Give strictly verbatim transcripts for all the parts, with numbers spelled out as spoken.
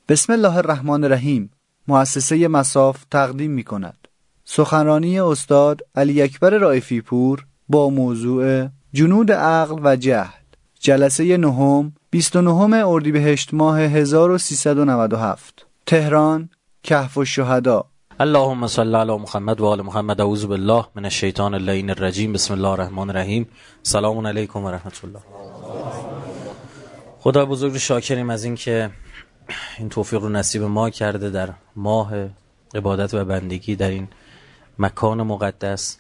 بسم الله الرحمن الرحیم. مؤسسه مصاف تقدیم می کند سخنرانی استاد علی اکبر رائفی پور با موضوع جنود عقل و جهل، جلسه نهم، بیست و نهم اردیبهشت ماه هزار و سیصد و نود و هفت، تهران، کهف الشهدا. اللهم صل علی محمد و آل محمد. اعوذ بالله من الشیطان اللعین الرجیم. بسم الله الرحمن الرحیم. سلام علیکم و رحمت الله. خدا بزرگ رو شاکریم از این که این توفیق رو نصیب ما کرده در ماه عبادت و بندگی در این مکان مقدس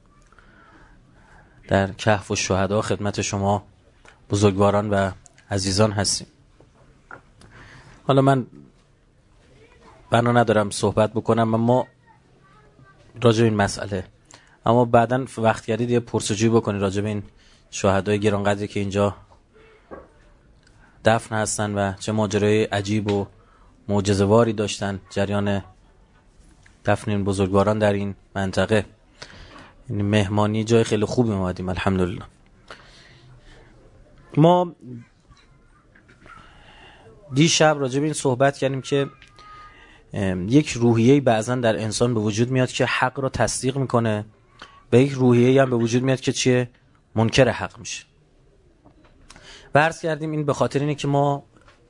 در کهف الشهدا خدمت شما بزرگواران و عزیزان هستیم. حالا من بنا ندارم صحبت بکنم اما راجع به این مسئله، اما بعداً وقت گردید یه پرسجویی بکنید راجع به این شهدای گرانقدری که اینجا دفن هستن و چه ماجرای عجیب و معجزه‌واری داشتن جریان دفن این بزرگواران در این منطقه. این مهمانی جای خیلی خوبی اومدیم الحمدلله. ما دیشب راجع به این صحبت کردیم که یک روحیه‌ای بعضا در انسان به وجود میاد که حق رو تصدیق میکنه و یک روحیه‌ای هم به وجود میاد که چیه؟ منکر حق میشه. و عرض کردیم این به خاطر اینه که ما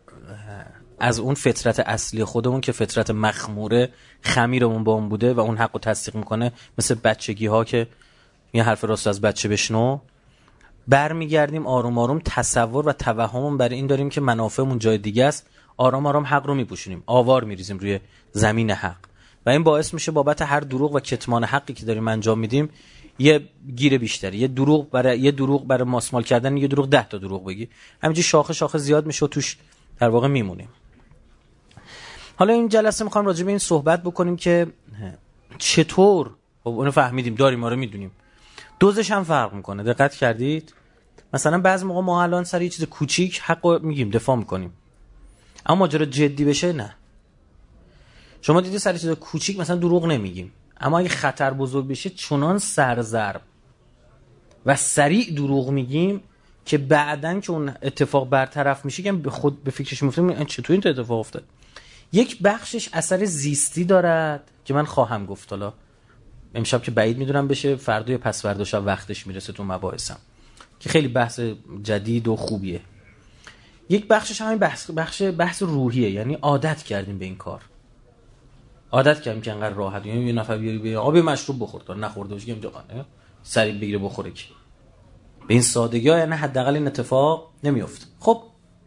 از اون فطرت اصلی خودمون که فطرت مخموره خمیرمون با اون بوده و اون حق رو تصدیق میکنه، مثل بچگی ها که یه حرف راست از بچه بشنو، برمیگردیم آروم آروم تصور و توهمون برای این داریم که منافعمون جای دیگه است، آرام آرام حق رو میپوشونیم، آوار میریزیم روی زمین حق و این باعث میشه بابت هر دروغ و کتمان حقی که داریم انجام میدیم یه گیر بیشتری، یه دروغ برای یه دروغ برای ماسمال کردن یه دروغ ده تا دروغ بگی، همینجوری شاخه شاخه زیاد میشه و توش در واقع میمونیم. حالا این جلسه میخوام راجع به این صحبت بکنیم که چطور، خب اونو فهمیدیم داریم ما رو میدونیم، دوزش هم فرق میکنه. دقت کردید؟ مثلا بعضی موقع ما الان سر یه چیز کوچیک حقو میگیم دفاع میکنیم، اما ماجرا جدی بشه نه. شما دیدی سر چیز کوچیک مثلا دروغ نمیگیم، اما اگه خطر بزرگ بشه چنان سرزرب و سریع دروغ میگیم که بعدن که اون اتفاق برطرف میشه که به خود به فکرش میفتیم چطور این اتفاق افتاد. یک بخشش اثر زیستی دارد که من خواهم گفت، حالا امشب که بعید میدونم بشه، فردا یا پس فردا شب وقتش میرسه تو مباحثم که خیلی بحث جدید و خوبیه. یک بخشش همین بحث بخش بحث روحیه، یعنی عادت کردیم به این کار، عادت کردیم که انقدر راحت، یعنی یه نفر بیاری بیا آب مشروب بخور تا نخورده باشه اینجا قانه سریع بگیره بخوره کی به این سادگی ها، یعنی حداقل این اتفاق نمیفته. خب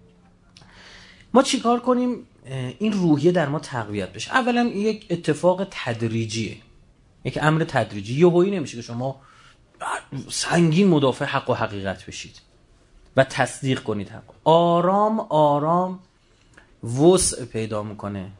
ما چیکار کنیم این روحیه در ما تقویت بشه؟ اولا یک اتفاق تدریجیه، یک امر تدریجی، یهویی نمیشه که شما سنگین مدافع حق و حقیقت بشید و تصدیق کنید حق. آرام آرام وسع پیدا میکنه،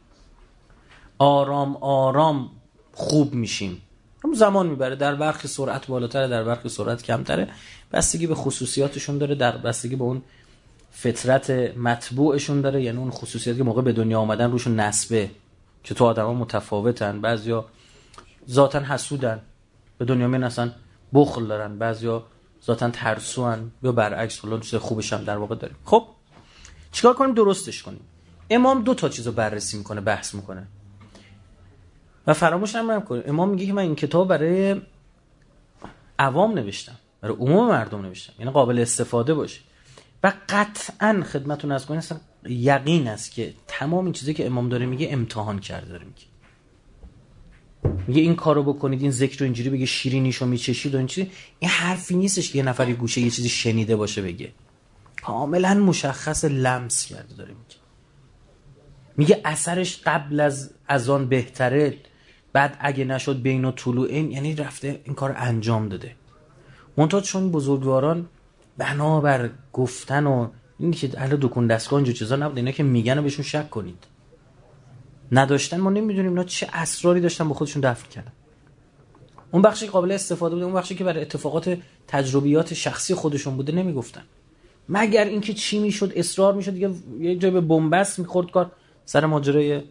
آرام آرام خوب میشیم. هم زمان میبره، در برخی سرعت بالاتره، در برخی سرعت کمتره، بستگی به خصوصیاتشون داره، در بستگی به اون فطرت مطبوعشون داره، یعنی اون خصوصیاتی که موقع به دنیا آمدن روشون نسبه، که تو آدما متفاوتن، بعضیا ذاتاً حسودن به دنیا میان اصلا بخل دارن، بعضیا ذاتاً ترسوان یا برعکس، حالا چیز خوبش هم در واقع داریم. خب چیکار کنیم درستش کنیم؟ امام دو تا چیزو بررسی میکنه، بحث میکنه و فراموش هم نکنید امام میگه که من این کتاب برای عوام نوشتم، برای عموم مردم نوشتم، یعنی قابل استفاده باشه. و قطعاً خدمتتون عرض کنم اصلا یقین است که تمام این چیزایی که امام داره میگه امتحان کرده داره میگه. میگه این کارو بکنید، این ذکر رو اینجوری بگه، شیرینیشو میچشید و این چیزی، این حرفی نیستش که یه نفری گوشه یه چیزی شنیده باشه بگه، کاملا مشخص لمس کرده داره میگه. میگه اثرش قبل از اذان بهتره، بعد اگه نشد بین طلوعین، یعنی رفته این کار انجام داده. منتها چون بزرگواران بنابر گفتن و اینی که اهل دکون دستگاه اینجور چیزا نبود، اینا که میگن و بهشون شک کنید، نداشتن ما نمیدونیم اینا چه اسراری داشتن با خودشون دفن کردن. اون بخشی قابل استفاده بود، اون بخشی که برای اتفاقات تجربیات شخصی خودشون بوده نمیگفتن، مگر اینکه چی میشد اصرار میشد دیگه، یه جای به بنبست میخورد کار سر ماجرای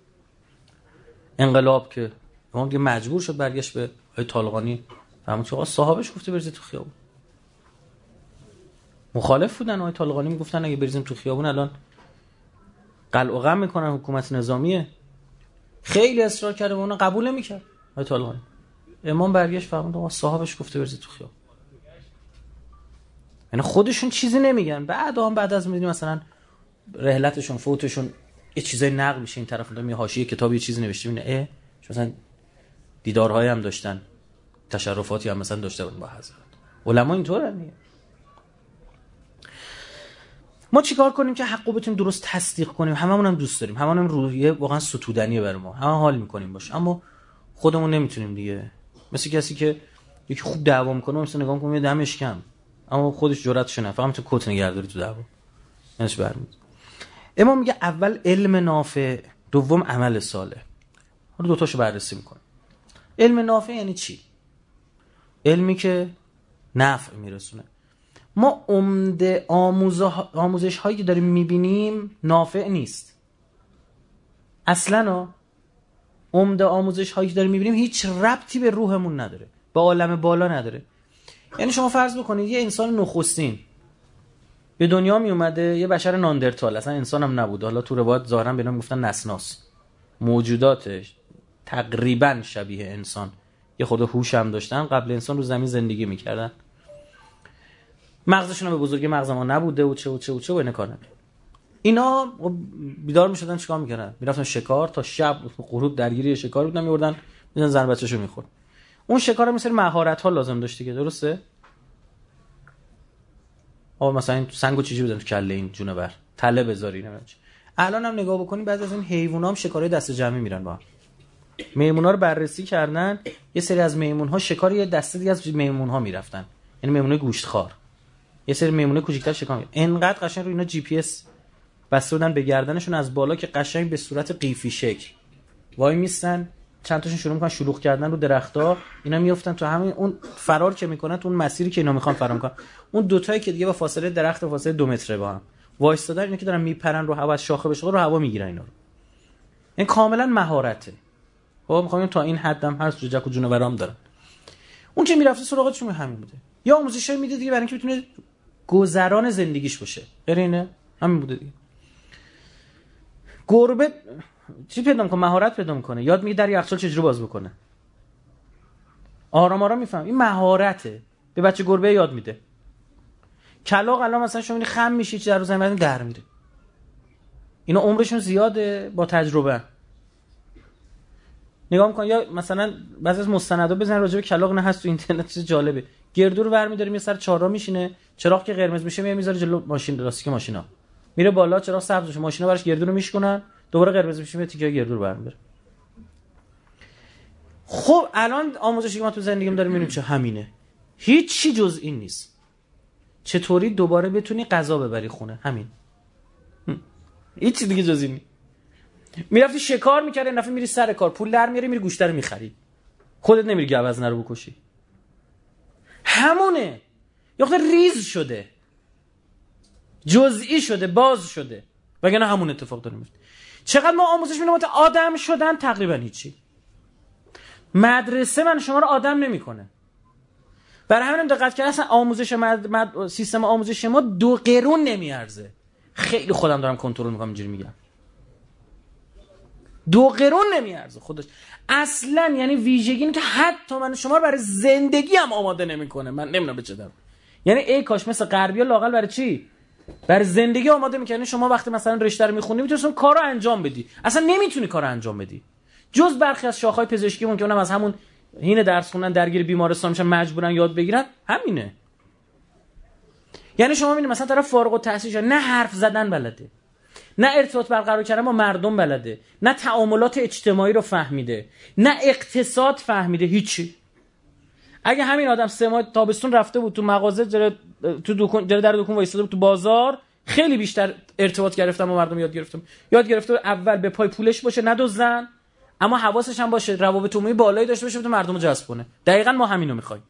انقلاب که اون دیگه مجبور شد برگشت به آقای طالقانی، فهمید که آقا صاحبش گفته بریزید تو خیابون. مخالف بودن آقای طالقانی، میگفتن اگه بریزیم تو خیابون الان قلع و قم میکنن، حکومت نظامیه. خیلی اصرار کرده و اونا قبول نمیکرد. آیت الله امام برگشت فرمود آقا صاحبش گفته برید تو خیابون. یعنی خودشون چیزی نمیگن، بعد هم بعد از میدونی مثلا رحلتشون فوتشون یه چیزای نقل میشه، این طرف اونجا می حاشیه کتابی چیزی نوشته میبینه اه مثلا دیدارهای هم داشتن، تشرفاتی هم مثلا داشته بودن با حضرت. علما اینطوره میگه. ما چیکار کنیم که حقو بتونیم درست تصدیق کنیم؟ هممون هم دوست داریم، هممون هم روحیه واقعا ستودنیه برای ما، همه حال میکنیم باشه، اما خودمون نمیتونیم دیگه. مثل کسی که یکی خوب دعوا میکنه مثلا نگاه میکنه دمش کم، اما خودش جرأتش نه، فقط تو کت نگهداری تو دعوا منش برمیاد. امام میگه اول علم نافع، دوم عمل صالح. حالا دو تاشو بررسی میکنه. علم نافع یعنی چی؟ علمی که نفع میرسونه. ما عمده آموزش هایی که داریم میبینیم نافع نیست اصلا. عمده آموزش هایی که داریم میبینیم هیچ ربطی به روحمون نداره، به عالم بالا نداره. یعنی شما فرض بکنید یه انسان نخستین به دنیا می اومده، یه بشر ناندرتال، اصلا انسان هم نبود، حالا تو روایت ظاهرا به نام گفتن نسناس، موجوداتش تقریبا شبیه انسان، یه خود هوش هم داشتن، قبل انسان رو زمین زندگی میکردن، مغزشون هم به بزرگی مغز ما نبوده و چه و چه و چه و اینا کارن. اینا بیدار میشدن چیکار میکردن؟ میرفتن شکار، تا شب غروب درگیری شکار بودن، میوردن میذن زن بچه‌شو میخورد. اون شکار مثل مهارت ها لازم داشت دیگه، درسته؟ آ مثلا این سنگو چیزی بزنن تو کله این جونور، تله بذاری نمیدونم. الان هم نگاه بکنی بعضی از این حیونا هم شکارای دسته جمعی میرن با هم. میمونا رو بررسی کردن، یه سری از میمون‌ها شکار یه دسته دیگه از میمون‌ها میرفتن، یعنی میمونه گوشتخوار. یه سری میمونه کوچیک‌تر شکار می‌کردن. انقدر قشنگ رو اینا جی پی اس بسته بودن به گردنشون از بالا که قشنگ به صورت قیفی شکل وای میستن، چند تاشون شروع میکنن شلوغ کردن رو درختا، اینا میافتن تو همین اون فرار که میکنن تو اون مسیری که اینا میخوان فرار کنن، اون دو تایی که دیگه با فاصله درخت و فاصله دو متره با هم وایستادن، اینا که دارن میپرن رو هوا، از شاخه به شاخه رو هوا میگیرن اینا رو. این کاملا مهارته. خب میخوام تا این حدم هست جوجک و جونورام دارن. اون که میرفته سراغشون همین بوده، یا آموزشای میده دیگه برای اینکه بتونه گذران زندگیش باشه، غیر اینه همین بوده دیگه. گربه چی پیدا میکنه؟ مهارت پیدا میکنه، یاد میگه در یخچال چجوری باز بکنه، آرام آرام میفهم، این مهارته، به بچه گربه یاد میده. کلاغ الان مثلا شما میبینی خم میشی چه در زمین بعد در میره، اینا عمرشون زیاده با تجربه. نگاه میکن، یا مثلا بعضی از مستندا بزن راجع به کلاغ نه هست تو اینترنت، چیز جالبه، گردو رو برمی‌داره میاد سر چهارراه میشینه، چراغ که قرمز میشه میاد میذاره جلو ماشین لاستیک ماشینا، میره بالا چراغ سبز میشه، ماشینا براش گردو رو میشکنن، دوباره قرمز میشه میاد تیکه گردو رو برمی‌داره. خب الان آموزشی که ما تو زندگیمون داریم میبینیم چه همینه، هیچ چی جز این نیست. چطوری دوباره بتونی غذا ببری خونه، همین، هیچ چی دیگه جز این نیست. میرفتی شکار میکردی، این دفعه میری سر کار پول در میاری میری گوشت رو میخری، خودت نمیری گوزنه رو بکشی، همونه. یا خود ریز شده، جزئی شده، باز شده، وگرنه همون اتفاق داره میفته. چقدر ما آموزش میدیم آدم شدن؟ تقریبا هیچی. مدرسه من شما رو آدم نمیکنه. برای همین دقت کردن اصلا آموزش مد... مد... سیستم آموزش ما دو قرون نمیارزه. خیلی خودم دارم کنترل میکنم اینجوری میگم، دو قرون نمیارزه خودش اصلا. یعنی ویژگی اینه که حتی من شما رو برای زندگی هم آماده نمیکنه. من نمیدونم به چه دلیل. یعنی ای کاش مثل غربی‌ها لااقل برای چی؟ برای زندگی آماده میکنه. شما وقتی مثلا رشته رو میخونی میتونی اون کارو انجام بدی، اصلا نمیتونی کارو انجام بدی. جز برخی از شاخه‌های پزشکی ممکنه اونم از همون هین درس خوندن درگیر بیمارستان میشن، مجبورن یاد بگیرن، همینه. یعنی شما میبینید مثلا طرف فارغ التحصیل نه حرف زدن بلده، نه ارتباط برقرار کردن با مردم بلده، نه تعاملات اجتماعی رو فهمیده، نه اقتصاد فهمیده، هیچی. اگه همین آدم سه ماه تابستون رفته بود تو مغازه، جره تو دکون، جره در دکون وایساده بود تو بازار، خیلی بیشتر ارتباط گرفتم با مردم، یاد گرفتم. یاد گرفته اول به پای پولش باشه ندزدن، اما حواسش هم باشه روابط عمومی بالایی داشته باشه، بتونه مردم رو جذب کنه. دقیقاً ما همینو می‌خوایم.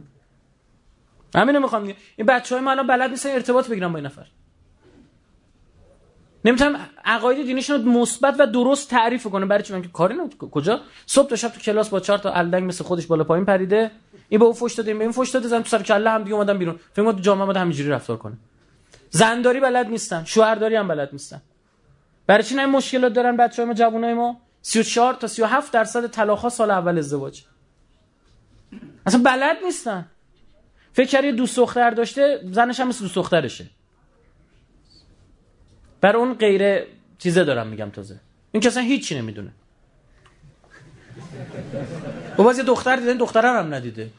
همینو می‌خوام. این بچه‌های ما الان بلد نیستن ارتباط بگیرن با این نفر. نمی‌تونن عقاید دینیشون رو مثبت و درست تعریف کنه. برای چی؟ من که کاری نه. کجا صبح تا شب تو کلاس با چهار تا الدنگ مثل خودش بالا پایین پریده، این به اون فوش داده، این به این فوش داده، زن تو سر کله هم دیگه اومدن بیرون. فکر کنم تو جامعه ما همینجوری رفتار کنه. زنداری بلد نیستن، شوهرداری هم بلد نیستن. برای چی این مشکلات دارن بچه‌های ما، جوانای ما؟ سی و چهار تا سی و هفت درصد طلاق‌ها سال اول ازدواج. اصلا بلد نیستن. فکر کردی دوست دختر داشته، زنش هم مثل دوست دخترشه. برای اون غیر چیزه دارم میگم تازه. این که اصلا هیچی نمیدونه. و باز یه دختر دیدن، دخترم هم ندیده.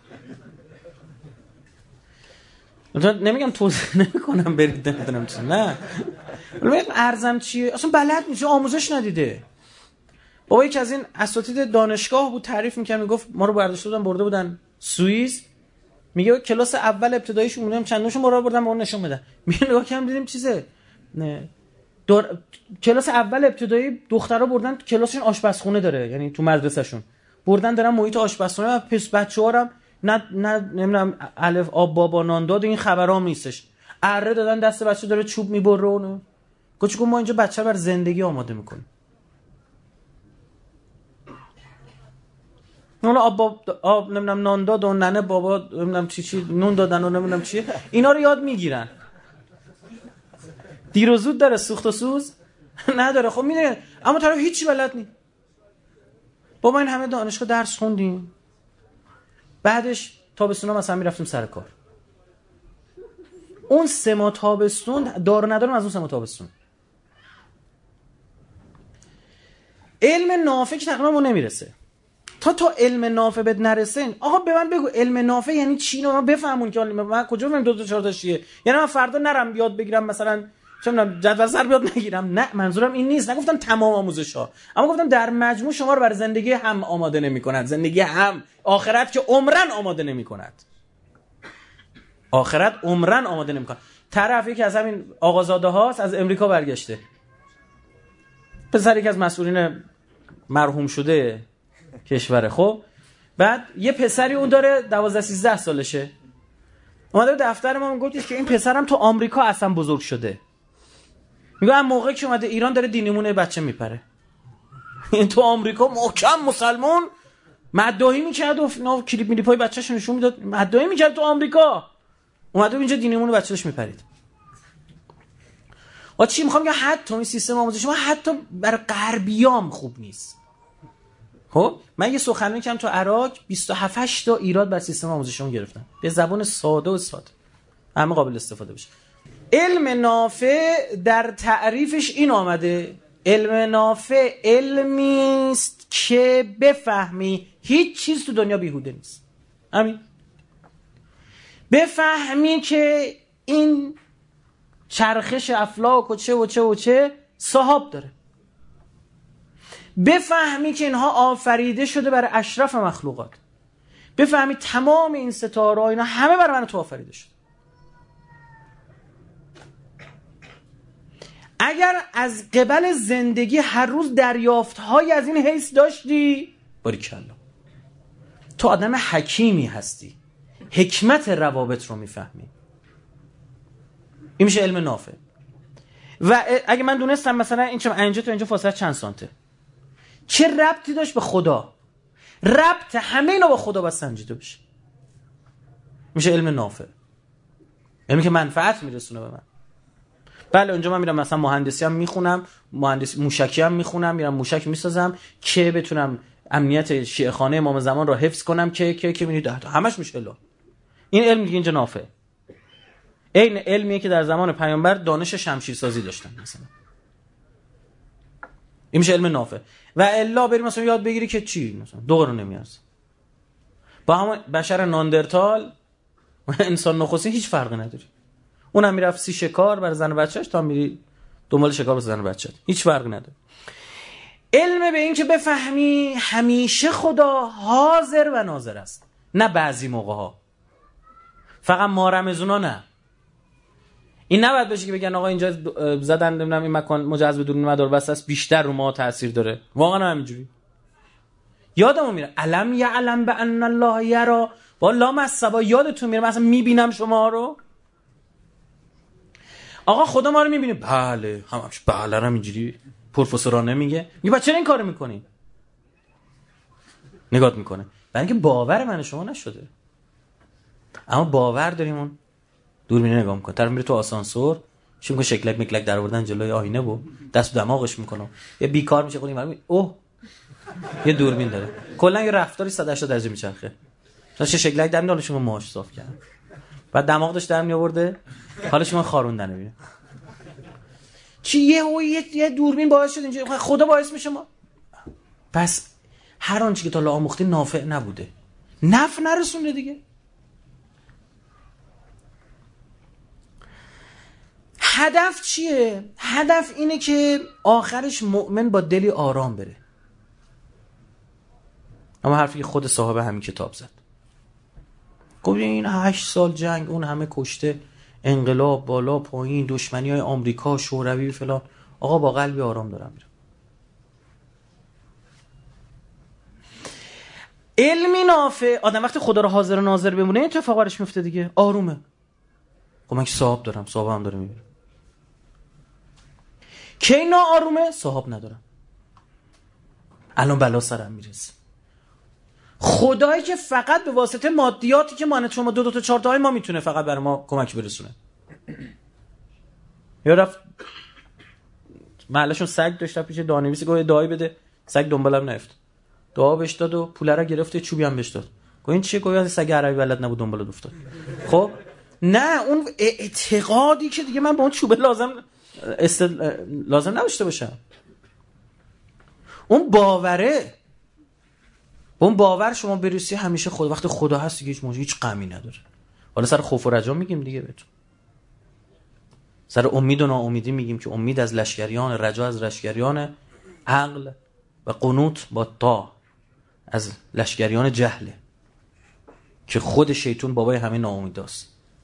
نمیگم توضیح نمیکنم برید نمیدونم چی، نه. ولی ارزم چیه؟ اصلا بلد نیست، آموزش ندیده. بابا یکی از این اساتید دانشگاه بود تعریف می‌کرد، میگفت ما رو برداشته بودن برده بودن سوئیس، میگه کلاس اول ابتداییش اونم چنداشون ما رو بردن ما نشون بدن. میگه نگاه کردم دیدیم چیزه نه دور... کلاس اول ابتدایی دخترها بردن کلاسشون آشپزخونه داره، یعنی تو مدرسه‌شون بردن دارن محیط آشپزخونه و پس بچه‌ها هم نه نه نمیدونم الف آب بابا نان داد، این خبرام نیستش. اره دادن دست بچه داره چوب میبره اونو. گفتم ما اینجا بچه بر زندگی آماده میکنیم. اونا آب باب آب نمیدونم نان داد و ننه بابا نمیدونم چی چی نون دادن و نمیدونم چی، اینا رو یاد میگیرن. دیر و زود داره، سوخت و سوز نداره. خب میدونی اما طرف هیچی بلد نی. بابا این همه دانشگاه درس خوندیم، بعدش تابستونا مثلا میرفتیم سر کار. اون سه ماه تابستون دار ندارم، از اون سه ماه تابستون علم نافع که تقریبا ما نمیرسه. تا تا علم نافع بد نرسین. آقا به من بگو علم نافع یعنی چی؟ من بفهمون که من کجا بفهمم دو تا چهار تا چیه. یعنی من فردا نرم یاد بگیرم مثلا چه میدونم جدول ضرب یاد نگیرم. نه، منظورم این نیست. نگفتم تمام آموزش‌ها، اما گفتم در مجموع شما رو برای زندگی هم آماده نمی‌کند. زندگی هم آخرت که عمرن آماده نمی‌کند. آخرت عمرن آماده نمی‌کند. طرف یکی از همین آقازاده هاست، از امریکا برگشته. پسر یکی از مسئولین مرحوم شده کشور. خب بعد یه پسری اون داره دوازده سیزده سالشه، اومده به دفتر ما میگفتش که این پسرم تو آمریکا اصلا بزرگ شده. میگه هم موقعی که اومده ایران داره دینمونه بچه میپره. این تو آمریکا محکم مسلمان مدعی میکرد و نه کلیپ میلیپای بچه‌ش نشون میداد، مدعی میکرد تو آمریکا، اومده اینجا دینمونه بچه‌ش میپرید. آ چی میخوام که حتی این سیستم آموزشی ما حتی برای غربیام خوب نیست. خب من یه سخنرانی کردم تو عراق، بیست و هفت تا ایراد بر سیستم آموزشیمون گرفتم به زبان ساده و ساده، همه قابل استفاده بشه. علم نافع در تعریفش این آمده: علم نافع علمی است که بفهمی هیچ چیز تو دنیا بیهوده نیست. همین. بفهمی که این چرخش افلاک و چه و چه و چه صاحب داره. بفهمی که اینها آفریده شده برای اشرف مخلوقات. بفهمی تمام این ستاره اینا همه برای من تو آفریده شده. اگر از قبل زندگی هر روز دریافت‌های از این حیث داشتی، باریکلا تو آدم حکیمی هستی، حکمت روابط رو میفهمی. این میشه علم نافع. و اگه من دونستم مثلا این چه اینجا تو اینجا فاصله چند سانته، چه ربطی داشت به خدا؟ ربط همه اینا با خدا با سنجیده بشه. میشه علم نافع، علمی که منفعت میرسونه به من. بله اونجا من میرم مثلا مهندسی هم میخونم، مهندسی موشکی هم میخونم، میرم موشک میسازم که بتونم امنیت شیعه خانه امام زمان رو حفظ کنم که که که میبینید همش میشه علم. این علم دیگه اینجا نافع. این علمیه که در زمان پیامبر دانش شمشیرسازی داشتن مثلا. این میشه علم نافع. و الا بریم مثلا یاد بگیری که چی مثلا دو قرون نمیارزه. با همون بشر ناندرتال و انسان نخستین هیچ فرقی نداره. اونم میرفت سی شکار برای زن و بچه‌اش، تا میری دنبال شکار واسه زن و بچه‌ت، هیچ فرقی نداره. علم به این که بفهمی همیشه خدا حاضر و ناظر است، نه بعضی موقع‌ها، فقط ما رمزونا نه. این نباید بشه که بگن آقا اینجا زدن نمیدونم این مکان مجاز بدون مدار بس است، بیشتر رو ما تاثیر داره. واقعا همینجوری یادمون میره علم یعلم بان الله یرا، والله مسبا یادتون میره مثلا میبینم شما رو. آقا خدا ما رو میبینه؟ بله همش بله هم اینجوری پروفسورانه میگه. میگه بچه چرا این کارو میکنی؟ نگات میکنه برای اینکه باور من شما نشده. اما باور داریم، اون دوربین نگاه میکنه. طرف میره تو آسانسور چون که شکلک مکلک در آوردن جلوی آینه بود دست دماغش میکنه یه بیکار میشه خودی معلومه اوه یه دوربین داره کلا یه رفتاری صد و هشتاد درجه میچرخه تا چه شکلک در میاد شما ماش صاف کرد بعد دماغ داشت در می آورده حالا شما خاروندنه ببین چی یه یه یه دوربین باعث شد اینجا خدا باعث میشه ما پس هر آنچه که تا لا آموخته نافع نبوده نفع نرسونده دیگه. هدف چیه؟ هدف اینه که آخرش مؤمن با دلی آرام بره. اما حرفی که خود صاحب همین کتاب زد گفت این هشت سال جنگ اون همه کشته انقلاب بالا پایین دشمنی های آمریکا شوروی فلان آقا با قلبی آرام دارم میرم. علمی نافع آدم وقتی خدا رو حاضر و ناظر بمونه این اتفاق برش میفته دیگه آرومه. خب من که صاحب دارم صاحب هم داره میبره کی نا آرومه صاحب ندارم الان بلا سرم میرسه. خدایی که فقط به واسطه مادیاتی که مانه شما دو دو تا چهار تا ما میتونه فقط برای ما کمک برسونه. یا رفت محلشون سگ داشت پیش دانویسی گفت دعایی بده سگ دنبالم نرفت دعا بهش داد و پوله را گرفت چوبی هم بهش داد گفت این چیه گفت سگ عربی بلد نبود دنبال افتاد. خب نه اون اعتقادی که دیگه من با اون چوبه لازم استد... لازم نداشته باشم اون باوره اون باور شما برسی همیشه خود وقتی خدا هست دیگه هیچ موضوع هیچ غمی نداره. حالا سر خوف و رجا میگیم دیگه بهتون سر امید و ناامیدی میگیم که امید از لشکریان رجا از لشکریان عقل و قنوت با تا از لشکریان جهله که خود شیطان بابای همه ناامیداست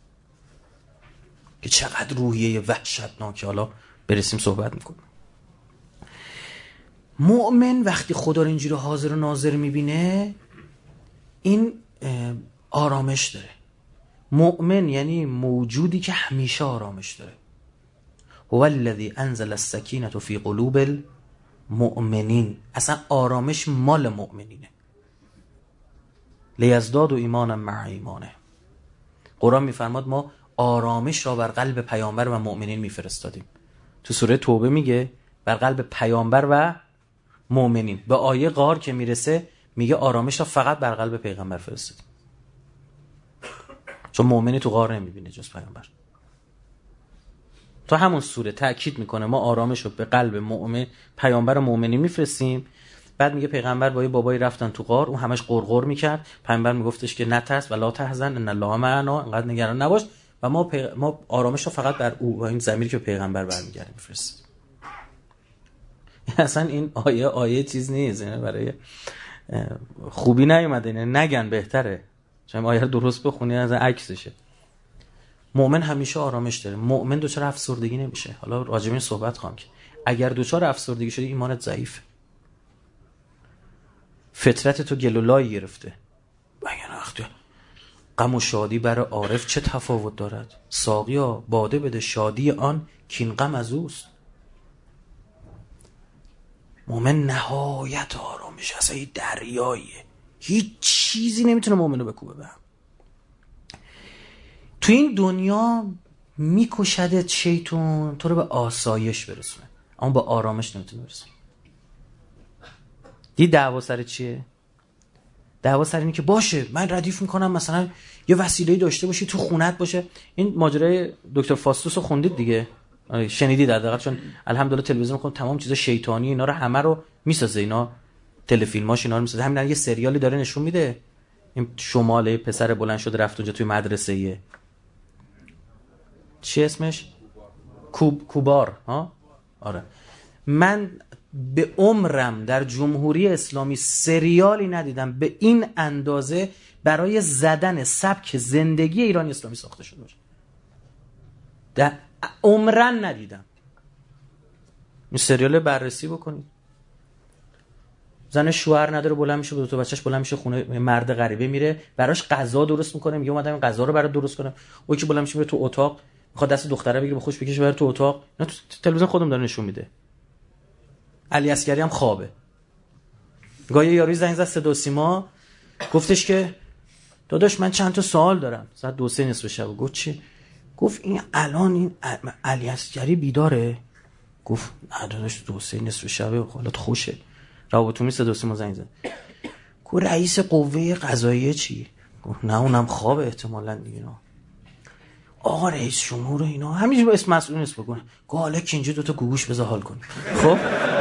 که چقدر روحیه وحشتناکه. حالا برسیم صحبت میکنم. مؤمن وقتی خدا رو اینجوری حاضر و ناظر میبینه این آرامش داره. مؤمن یعنی موجودی که همیشه آرامش داره. هو الذی انزل السکینة فی قلوب المؤمنین. اصلا آرامش مال مؤمنینه. لیزدادوا ایمانا مع ایمانه. قرآن میفرماد ما آرامش را بر قلب پیامبر و مؤمنین میفرستادیم. تو سوره توبه میگه بر قلب پیامبر و مؤمنین. به آیه غار که میرسه میگه آرامش را فقط بر قلب پیغمبر فرستادیم چون مؤمنی تو غار نمیبینه جز پیامبر. تو همون سوره تأکید میکنه ما آرامش رو به قلب مؤمن پیامبر و مؤمنین میفرستیم. بعد میگه پیغمبر با یه بابایی رفتن تو غار اون همش قرقر میکرد پیغمبر میگفتش که نترس ولا تحزن ان الله معنا انقدر نگران نباش و ما پیغ... ما آرامش رو فقط بر او و این ضمیری که پیغمبر برمیگرده میفرستیم. اصلا این آیه آیه چیز نیست یعنی برای خوبی نیومده یعنی نگن بهتره چون آیه رو درست بخونی از عکسشه. مؤمن همیشه آرامش داره. مؤمن دوچار افسردگی نمیشه. حالا راجع به این صحبت خواهم که اگر دوچار افسردگی شدی ایمانت ضعیفه. فطرت تو گلولایی گرفته. بگن وقتی غم و شادی برای عارف چه تفاوت دارد؟ ساقیا باده بده شادی آن کین غم از اوست. مؤمن نهایت آرامش اصلا یه دریاییه. هیچ چیزی نمیتونه مؤمن رو بکوبه به هم. تو این دنیا میکشده شیطان تو رو به آسایش برسونه اما به آرامش نمیتونه برسونه. دی دعوا سر چیه؟ دعوا سر اینه که باشه من ردیف میکنم مثلا یه وسیله‌ای داشته باشی تو خونت باشه. این ماجرای دکتر فاستوس رو خوندید دیگه شنیدید حداقل چون الحمدلله تلویزیون خون تمام چیزا شیطانی اینا رو همه رو میسازه اینا تلفیلماش اینا رو میسازه. همین یه سریالی داره نشون میده این شماله پسر بلند شده رفت اونجا توی مدرسه‌ایه چی اسمش کوب کوبار ها آره من به عمرم در جمهوری اسلامی سریالی ندیدم به این اندازه برای زدن سبک زندگی ایرانی اسلامی ساخته شده باشه. در عمرن ندیدم. این سریال بررسی بکنید. زن شوهر نداره بلند میشه دو تا بچه‌ش بلند میشه خونه مرد غریبه میره براش غذا درست میکنه میگه اومدم این غذا رو برات درست کنم. اون که بلند میشه میره تو اتاق میخواد دست دختره بگیره به خوش بکشه بره تو اتاق. نه تو تلویزیون خودم داره نشون میده. علی عسکری هم خوابه. گاهی یاروی زنگ زد صدا و سیما گفتش که داداش من چند تا سوال دارم. ساعت دو سه نصف شب. گفت چی؟ گفت این الان این علی اصغری بیداره؟ گفت نه داداش دو سه نصف شبه حالت خوشه. رابطونی سه دو سه ما زنگ زد. گفت رئیس قوه قضاییه چی؟ گفت نه اونم خوابه احتمالاً دیگه. نه آقا رئیس جمهور اینا همینجوری اسم مسئول نیست بگن. گفت حالا که اینجا دوتا گوگوش بذار حال کنیم. خب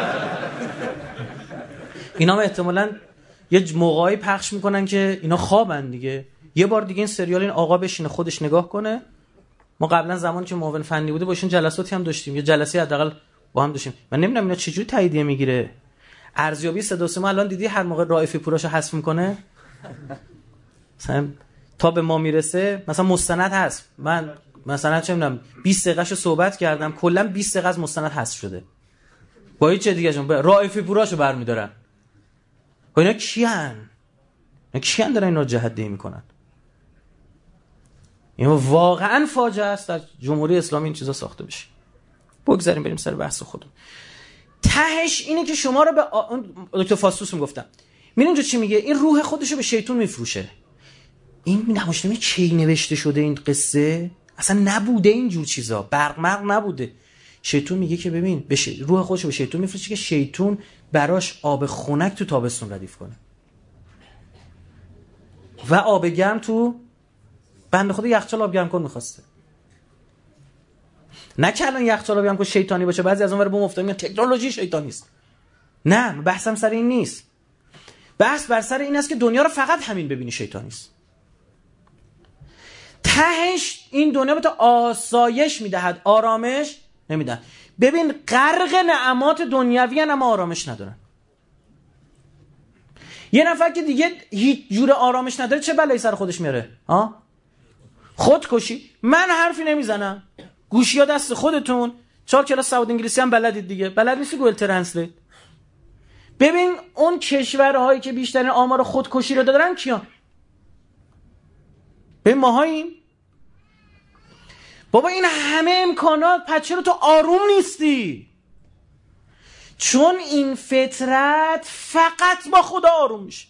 اینا احتمالاً یه موقعی پخش میکنن که اینا خوابن دیگه. یه بار دیگه این سریال این آقا بشینه خودش نگاه کنه. ما قبلا زمانی که معاون فنی بوده باشون جلساتی هم داشتیم، یه جلسه حداقل با هم داشتیم. من نمیدونم اینا چجوری تاییدیه میگیره. ارزیابی صدا و سیما الان دیدی هر موقع رائفی پوراشو حذف میکنه مثلا تا به ما میرسه مثلا مستند هست. من مثلا چه میدونم بیست دقیقه‌شو صحبت کردم کلا بیست دقیقه از مستند حذف شده. با هیچ چه دیگه جون رائفی پوراشو برمی‌دارن. و اینا کیان؟ اینا کیان دارن اینا رو جهت‌دهی میکنن؟ این واقعا فاجعه است در جمهوری اسلامی این چیزا ساخته بشه. بگذاریم بریم سر بحث خودمون. تهش اینه که شما رو به آ... دکتر فاستوس میگفتم. میبینید اینجا چی میگه؟ این روح خودشو به شیطان میفروشه. این نمایشنامه کی نوشته شده این قصه؟ اصلا نبوده این جور چیزا. برق نبوده. شیطان میگه که ببین به ش... روح خودشو به شیطان میفروشه که شیطان براش آب خنک تو تابستون ردیف کنه. و آب گرم تو بنده خدا یخچال آب گرم کن می‌خواسته. نه که الان یخچال آب گرم کن شیطانی باشه. بعضی از اونور بوم افتاد میگن تکنولوژی شیطانی است. نه بحثم سر این نیست. بحث بر سر این است که دنیا رو فقط همین ببینی شیطانی است. تهش این دنیا به تو آسایش میدهد، آرامش نمیدن. ببین غرق نعمات دنیوی ان اما آرامش ندارن. یه نفر که دیگه هیچ جور آرامش نداره چه بلایی سر خودش میاره؟ ها؟ خودکشی. من حرفی نمیزنم. گوشی‌ها دست خودتون. چهار کلاس سواد انگلیسی هم بلدید دیگه. بلد نیستی گوگل ترنسلیت. ببین اون کشورهایی که بیشترین آمار خودکشی رو دارن کیان؟ ببین ماهاییم. بابا این همه امکانات پس رو تو آروم نیستی؟ چون این فطرت فقط با خدا آروم میشه.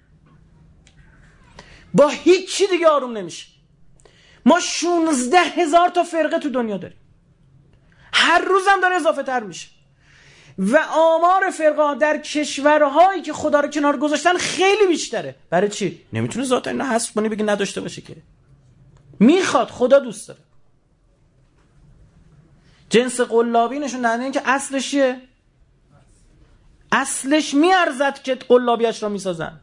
با هیچی دیگه آروم نمیشه. ما شانزده هزار تا فرقه تو دنیا داریم. هر روزم داره اضافه تر میشه. و آمار فرقه در کشورهایی که خدا رو کنار گذاشتن خیلی بیشتره. برای چی؟ نمیتونه ذاتا اینا حذف کنی بگی نداشته باشه که. میخواد، خدا دوست داره. جنس قلابی نشون دهنده این که اصلش چیه؟ اصلش میارزد که قلابیش را میسازند.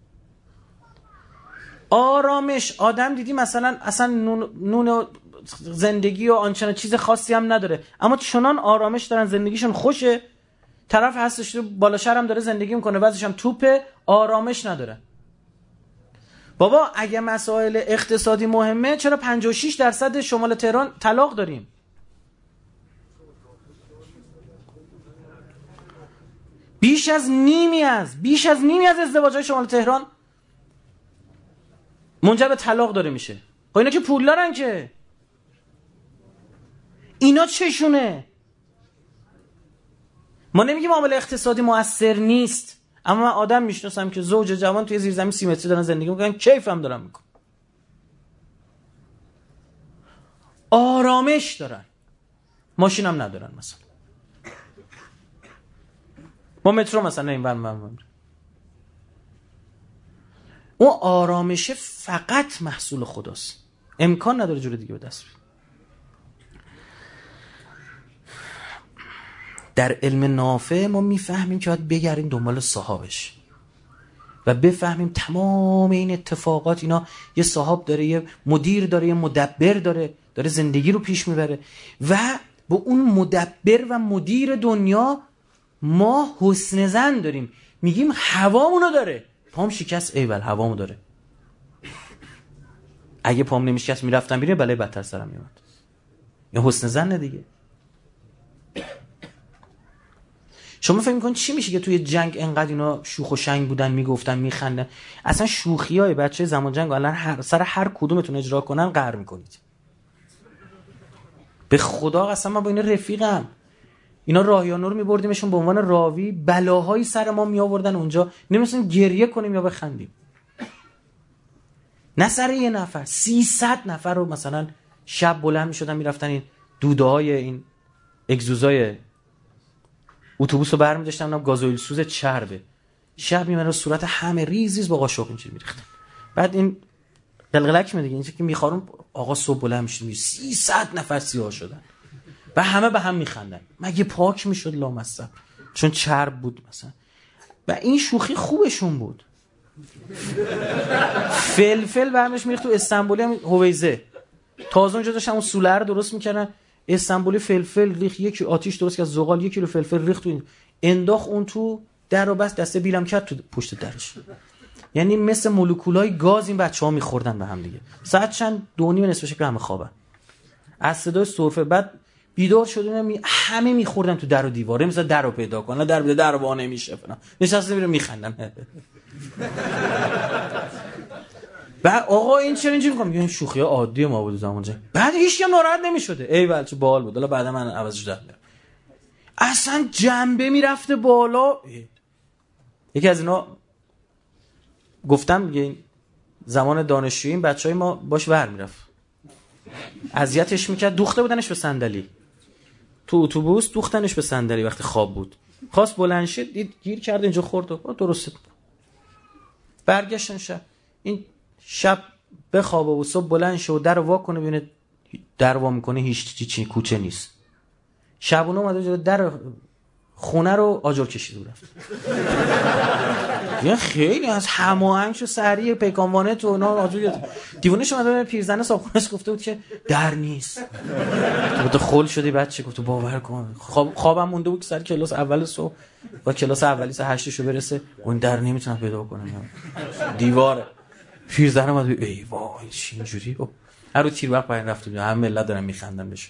آرامش. آدم دیدی مثلا اصلا نون, نون زندگی و آنچنان چیز خاصی هم نداره اما چنان آرامش دارن زندگیشون خوشه. طرف هستش بالا شهر هم داره زندگی میکنه بعضیش هم توپه، آرامش نداره. بابا اگه مسائل اقتصادی مهمه چرا پنجاه و شش درصد شمال تهران طلاق داریم؟ بیش از نیمی از بیش از نیمی از ازدواج‌های شمال تهران منجر به طلاق داره میشه. خب اینا که پول دارن که. اینا چشونه؟ ما نمیگیم عامل اقتصادی مؤثر نیست، اما من آدم میشناسم که زوج جوان توی زیرزمین سی متری دارن زندگی میکنن، کیف هم دارن میکنن، آرامش دارن، ماشین هم ندارن. مثلا ما مترو مثلا این برم برم اون آرامشه فقط محصول خداست، امکان نداره جور دیگه به دست بیاره. در علم نافع ما میفهمیم که باید بگردیم دنبال صاحبش و بفهمیم تمام این اتفاقات اینا یه صاحب داره، یه مدیر داره، یه مدبر داره، داره زندگی رو پیش میبره و با اون مدبر و مدیر دنیا ما حسن ظن داریم، میگیم هوامونو داره. پام شکست، ایول هوامو داره. اگه پام نمیشکست میرفتم بیرون بلای بدتر سرم میومد. این حسن ظن دیگه. شما فکر می‌کنید چی میشه که توی جنگ انقدر اینا شوخ و شنگ بودن، میگفتن میخندن؟ اصلا شوخیای بچه زمان جنگ الان هر سر هر کدومتون اجرا کنن قهر میکنید. به خدا قسم من با اینا رفیقم. اینا راهیانو رو میبردیمشون به عنوان راوی، بلاهایی سر ما میآوردن اونجا، نمی‌تونیم گریه کنیم یا بخندیم. نه سر یه نفر، سیصد نفر رو مثلا شب بلند میشدن میرفتن این دوده های این اگزوزای اتوبوس رو برمی داشتن، اونم گازوئیل سوز چربه. شب میمونه صورت همه ریز ریز با قاشق اینجوری میریختن. بعد این قلقلک میگه اینجوری که میخارون آقا صبح بلند میشه سیصد نفر سیاه شدن و همه به هم میخندن. مگه پاک میشد لامصب؟ چون چرب بود مثلا. و این شوخی خوبشون بود. فلفل برمش میریخت تو استانبولی هم هویزه. تازه اونجا داشتن اون سوله رو درست میکردن. استانبولی فلفل ریخت، یکی آتیش درست کرد، زغال یک کیلو فلفل ریخت تو این، انداخت اون تو در رو بس، دسته بیلم کرد تو پشت درش. یعنی مثل مولکولای گاز این بچه‌ها میخوردن به هم دیگه. ساعت چند دو نیم نصف شب همه خوابن. از صدای سرفه بعد بیدار شدن می... همه میخوردن تو در و دیواره، مثلا در رو پیدا کنن، در بده در وا نمیشه فلان. نشسته میره میخندن. بعد آقا این چرا اینجوری میگم؟ میگن شوخی عادی ما بود زمان جنگ. بعد هیچ کم ناراحت نمیشده. ای ول چه باحال بود. حالا بعدا من عوضش دادم. اصلا جنبه میرفته بالا. ای. یکی از اینا گفتم میگه زمان دانشجویی این بچهای ما باش ور میرفت. اذیتش میکرد، دوخته بودنش به صندلی. تو اتوبوس دوختنش به صندلی وقتی خواب بود. خواست بلند شه، دید گیر کرد اینجا خورد و درست. برگشتن شب. این شب بخوابه و صبح بلند شه و در وا کنه ببینه در وا میکنه هیچ چیزی کوچه نیست. شبونه اومده در خونه رو آجر کشید و رفت. یه خیلی از هماهنگ شو سریع پیکانوانه تو اونا آجر دیوونه‌ش اومده به پیرزنه صاحبخونه‌اش گفته بود که در نیست. تو خول شدی بچه، گفت باور کن خواب خوابم مونده بود سر کلاس اول صبح با کلاس اولی ساعت هشت شو برسه اون در نمیتونم پیدا کنم. دیواره. پیرزنه اومد ای وای چی اینجوری؟ هر رو تیر وقت پایین رفت همه ملت دارن میخندن بهش.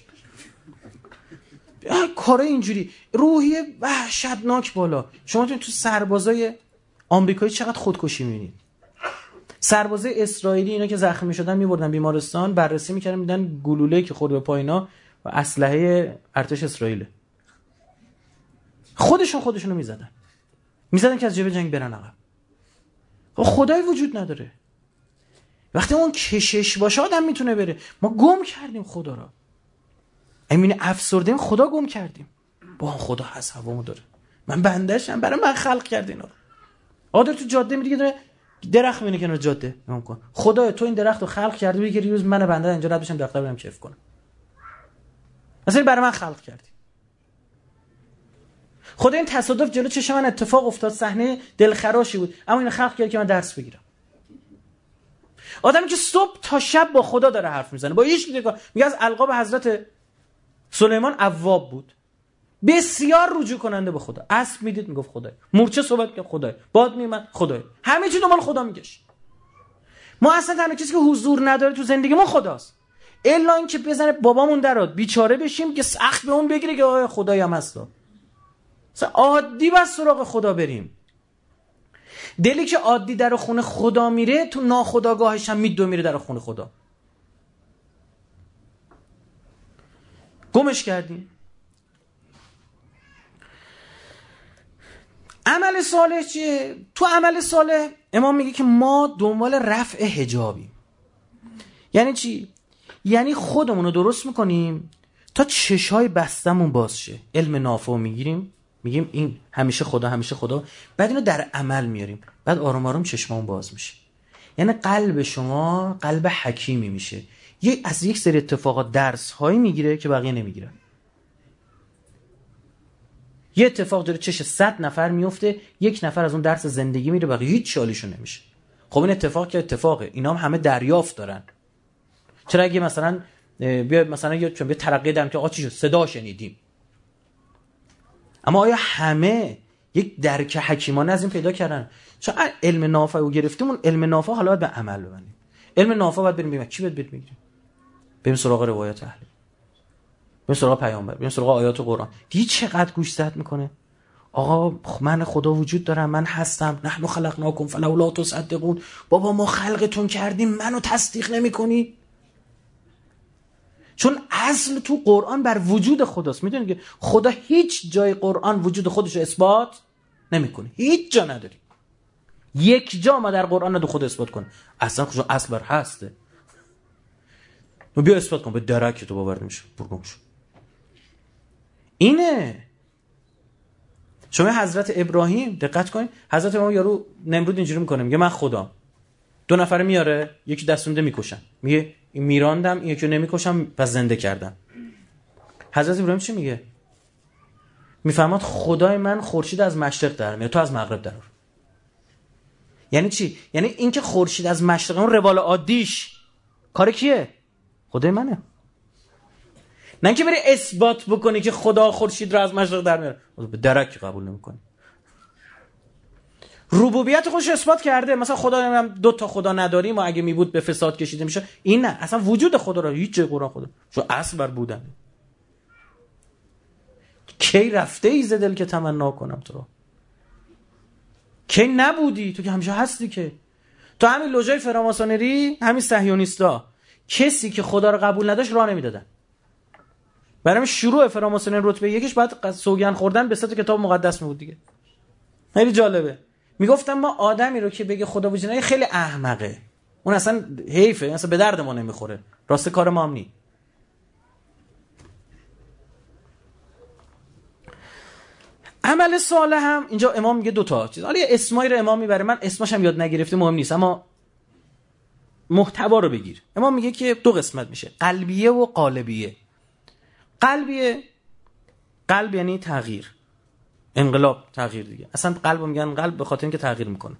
کار اینجوری روحیه وحشتناک بالا. شما تو سربازای آمریکایی چقدر خودکشی می‌بینید؟ سربازای اسرائیلی اینا که زخمی شدن می‌بردن بیمارستان، بررسی می‌کردن میدن گلوله‌ای که خورد به پایینا و اسلحه ارتش اسرائیل. خودشون خودشونو می‌زدن. می‌زدن که از جبهه جنگ برن عقب. خدای وجود نداره. وقتی اون کشش باشه آدم میتونه بره. ما گم کردیم خدا را. امین افسردیم خدا گم کردیم. با خدا هست هوامو داره. من بنده‌شم، برای من خلق کرد اینا رو. آدم تو جاده میگه داره درخت میونه کنار جاده. نگاه کن. خدای تو این درخت رو خلق کرده میگه یه روز من بنده اینجا رد بشم درخت رو برم کیف کنم. مثلا برای من خلق کردی. خدا این تصادف جلو چشم من اتفاق افتاد، صحنه دلخراشی بود، اما این خلق کرد که من درس بگیرم. آدمی که صبح تا شب با خدا داره حرف میزنه، با هیچ کی میگه از القاب حضرت سلیمان اواب بود، بسیار رجوع کننده به خدا. اسب میدید میگفت خدای، مورچه صحبت کرد خدای، باد میومد خدای، همه چی دنبال خدا میگشت. ما اصلا تنها چیزی که حضور نداره تو زندگی ما خداست. الا اینکه بزنه بابامون درات بیچاره بشیم که سخت به اون بگیره که آیا خدایی هم هست. مثلا عادی بس سراغ خدا بریم. دلی که عادی در خونه خدا میره تو ناخودآگاهش هم میدو میره در خونه خدا. گمش کردیم. عمل صالح چیه؟ تو عمل صالح امام میگه که ما دنبال رفع حجابیم. یعنی چی؟ یعنی خودمون رو درست میکنیم تا چشای بستمون باز شه. علم نافع میگیریم، میگیم این همیشه خدا همیشه خدا، بعد اینو در عمل میاریم، بعد آروم آروم چشممون باز میشه. یعنی قلب شما قلب حکیمی میشه. یه از یک سری اتفاقات درس هایی میگیره که بقیه نمیگیرن. یه اتفاق جلوی چش صد نفر میفته، یک نفر از اون درس زندگی میره، بقیه هیچ چالیشون نمیشه. خب این اتفاق که اتفاقه، اینا هم همه دریافت دارن. چرا اگه مثلا بیا مثلا یه چون بیا ترقی دارم که آقا چی شد صدا شنیدیم، اما آیا همه یک درک حکیمانه از این پیدا کردن؟ چون علم نافع رو گرفتیم، اون علم نافع حالا باید به عمل ببندیم. علم نافع باید بریم ببینیم چی باید بریم بگیریم. بریم سراغ روایت اهل، بریم سراغ پیامبر، بریم سراغ آیات قرآن. دیگه چقدر گوش زد میکنه آقا من خدا وجود دارم، من هستم، نحن خلقناکم فلولا تصدقون. بابا ما خلقتون کردیم منو تصدیق نمیکنی؟ چون اصل تو قرآن بر وجود خداست. میدونید که خدا هیچ جای قرآن وجود خودش رو اثبات نمیکنه، هیچ جا نداری. یک جا ما در قرآن ندو خود اثبات کنه. اصلا خود اصل بر هسته. و بیا اثبات کن. به درک تو باور نمیشه، برگم شو. اینه. شما حضرت ابراهیم دقت کنید، حضرت ابراهیم یارو نمرود اینجوری میکنه، میگه من خدا. دو نفره میاره، یکی دست میده میکشن، میگه این میراندم، این یکی نمیکشم پس زنده کردم. حضرت ابراهیم چی میگه؟ میفهمد خدای من خورشید از مشرق در میاد، تو از مغرب در. یعنی چی؟ یعنی اینکه خورشید از مشرق، اون روال عادیش کار کیه؟ خدای منه. نه اینکه بری اثبات بکنی که خدا خورشید رو از مشرق در میاره، به درک قبول نمیکنی. ربوبیت خودش اثبات کرده، مثلا خدا دو تا خدا نداریم و اگه می بود به فساد کشیده میشه. این نه، اصلا وجود خدا رو هیچ جای قرآن خدا چون اصل بر بودن. کی رفته ای ز دل که تمنا کنم تو رو؟ کی نبودی تو که همیشه هستی. که تو همین لوژای فراماسونری، همین صهیونیستا، کسی که خدا رو قبول نداشت راه نمیدادن. برای شروع فراماسونری رتبه یکش بعد سوگند خوردن به سه تا کتاب مقدس می بود دیگه. خیلی جالبه. میگفتم ما آدمی رو که بگه خدا وجود نداره خیلی احمقه، اون اصلا حیفه، اصلا به درد ما نمیخوره، راسته کار ما هم نی. عمل صالح هم اینجا امام میگه دو تا چیز. حالا یه اسمایی رو امام میبره، من اسمش هم یاد نگرفته مهم نیست، اما محتوا رو بگیر. امام میگه که دو قسمت میشه، قلبیه و قالبیه. قلبیه، قلب یعنی تغییر، انقلاب، تغییر دیگه. اصلا قلب میگن قلب به خاطر اینکه تغییر میکنه.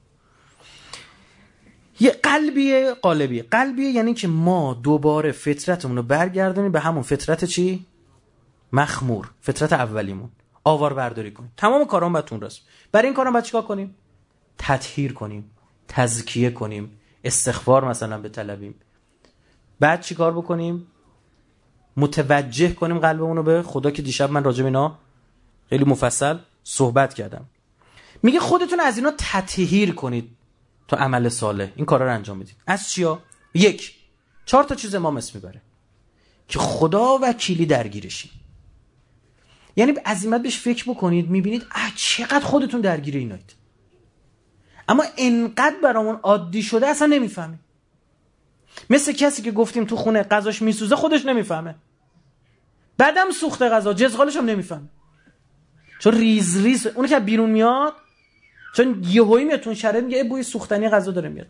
یه قلبیه قالبیه. قلبیه یعنی که ما دوباره فطرتمون رو برگردونیم به همون فطرت چی؟ مخمور، فطرت اولیمون، آوار برداری کنیم. تمام کارام بهتون راست. برای این کارام باید چیکار کنیم؟ تطهیر کنیم، تزکیه کنیم، استغفار مثلا بطلبیم. بعد چیکار بکنیم؟ متوجه کنیم قلبمون رو به خدا، که دیشب من راجع به اینا خیلی مفصل صحبت کردم. میگه خودتون از اینا تطهیر کنید تو عمل صالح این کارا رو انجام بدید. از چیا؟ یک، چهار تا چیز امام اسم میبره که خدا وکیلی درگیرشین. یعنی به عظمت بهش فکر بکنید، میبینید اه چقدر خودتون درگیر اینایید، اما انقدر برامون عادی شده اصلا نمیفهمیم. مثل کسی که گفتیم تو خونه غذاش میسوزه خودش نمیفهمه، بعدم سوخته غذا جزغالش هم نمیفهمه، چون ریز ریز اون که بیرون میاد، چون یهویی میاد تو شرایط میگه بوی سوختنی غذا داره میاد.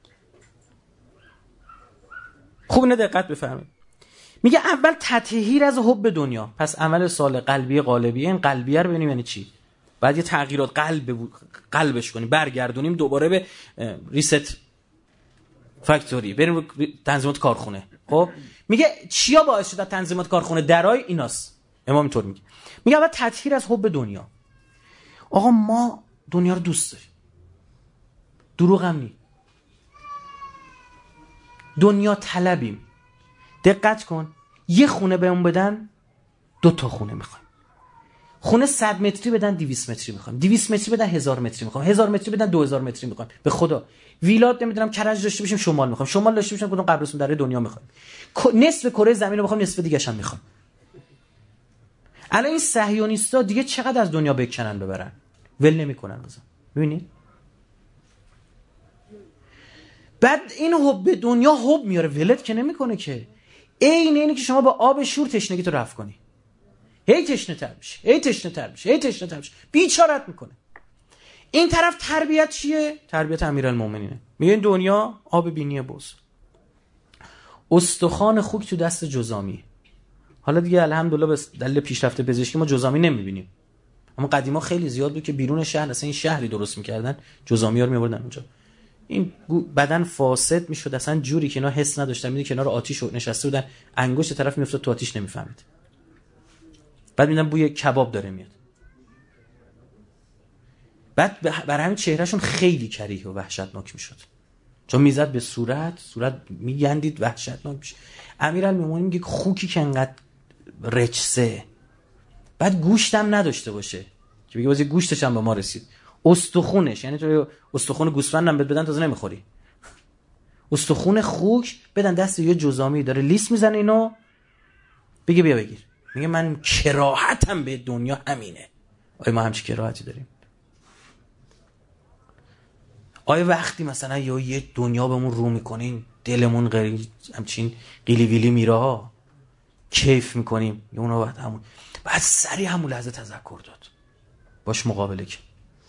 خوب نه دقت بفهمید. میگه اول تطهیر از حب دنیا، پس عمل صالح قلبی قالبی. این قلبیه رو ببینیم یعنی چی. بعد یه تغییرات قلب قلبش کنیم، برگردونیم دوباره به ریست فاکتوری، بریم تنظیمات کارخونه. خب میگه چیا باعث شده تنظیمات کارخونه درای ایناست. امام اینطور میگه. میگه اول تطهیر از حب دنیا. آقا ما دنیا رو دوست داریم، دروغ هم نی، دنیا طلبیم. دقت کن، یه خونه بهمون بدن دو تا خونه میخوایم، خونه صد متری بدن دویست متری میخوایم، دویست متری بدن هزار متری میخوایم، هزار متری بدن دو هزار متری میخوایم. به خدا ویلات نمیدونم کرج داشته باشیم شمال میخوایم، شمال داشته باشیم کدوم قبرستون در دنیا میخوایم، نصف کره زمین رو میخوایم، نصف دیگه هم میخوایم. الان این صهیونیستا دیگه چقدر از دنیا بکنن ببرن، ول نمیکنن بازم. ببینید بعد این حب دنیا حب میاره، ولت که نمیکنه که. عین اینه که شما با آب شور تشنگی تو رفع کنی، هی تشنه تر میشه، هی تشنه تر میشه، هی تشنه تر میشه، بیچارت میکنه. این طرف تربیت چیه؟ تربیت امیرالمومنینه. میگه این دنیا آب بینی بز، استخوان خوک تو دست جزامی. حالا دیگه الحمدلله به دلیل پیشرفت پزشکی ما جزامی نمیبینیم، اما قدیما خیلی زیاد بود که بیرون شهر اصلا این شهری درست میکردن، جزامی ها رو میبردن اونجا. این بدن فاسد میشد اصلا جوری که اینا حس نداشتن، میدونی کنار آتیش نشسته بودن، انگشت طرف میافتاد تو آتیش نمیفهمید، بعد میدن بوی کباب داره میاد، بعد برای همین چهرهشون خیلی کریه و وحشتناک میشد، چون میزد به صورت، صورت میگندید وحشتناک میشه. امیرالمومنین میگه خوکی که انقدر رچسه، بعد گوشتم نداشته باشه که بگه بازی گوشتش هم به ما رسید، استخونش، یعنی تو استخون گوسفندم بد بدن تازه نمیخوری، استخون خوک بدن دست یه جزامی داره لیس میزنه اینو، بگه بیا بگیر. میگه من کراهتم به دنیا همینه. آیا ما همچی کراهتی داریم؟ آیا وقتی مثلا یا یه دنیا بهمون رو میکنین دلمون غریب همچین قیلی ویلی میره ها، کیف میکنیم یه اونا بعد همون بعد سری همون لحظه تذکر داد باش مقابله کن.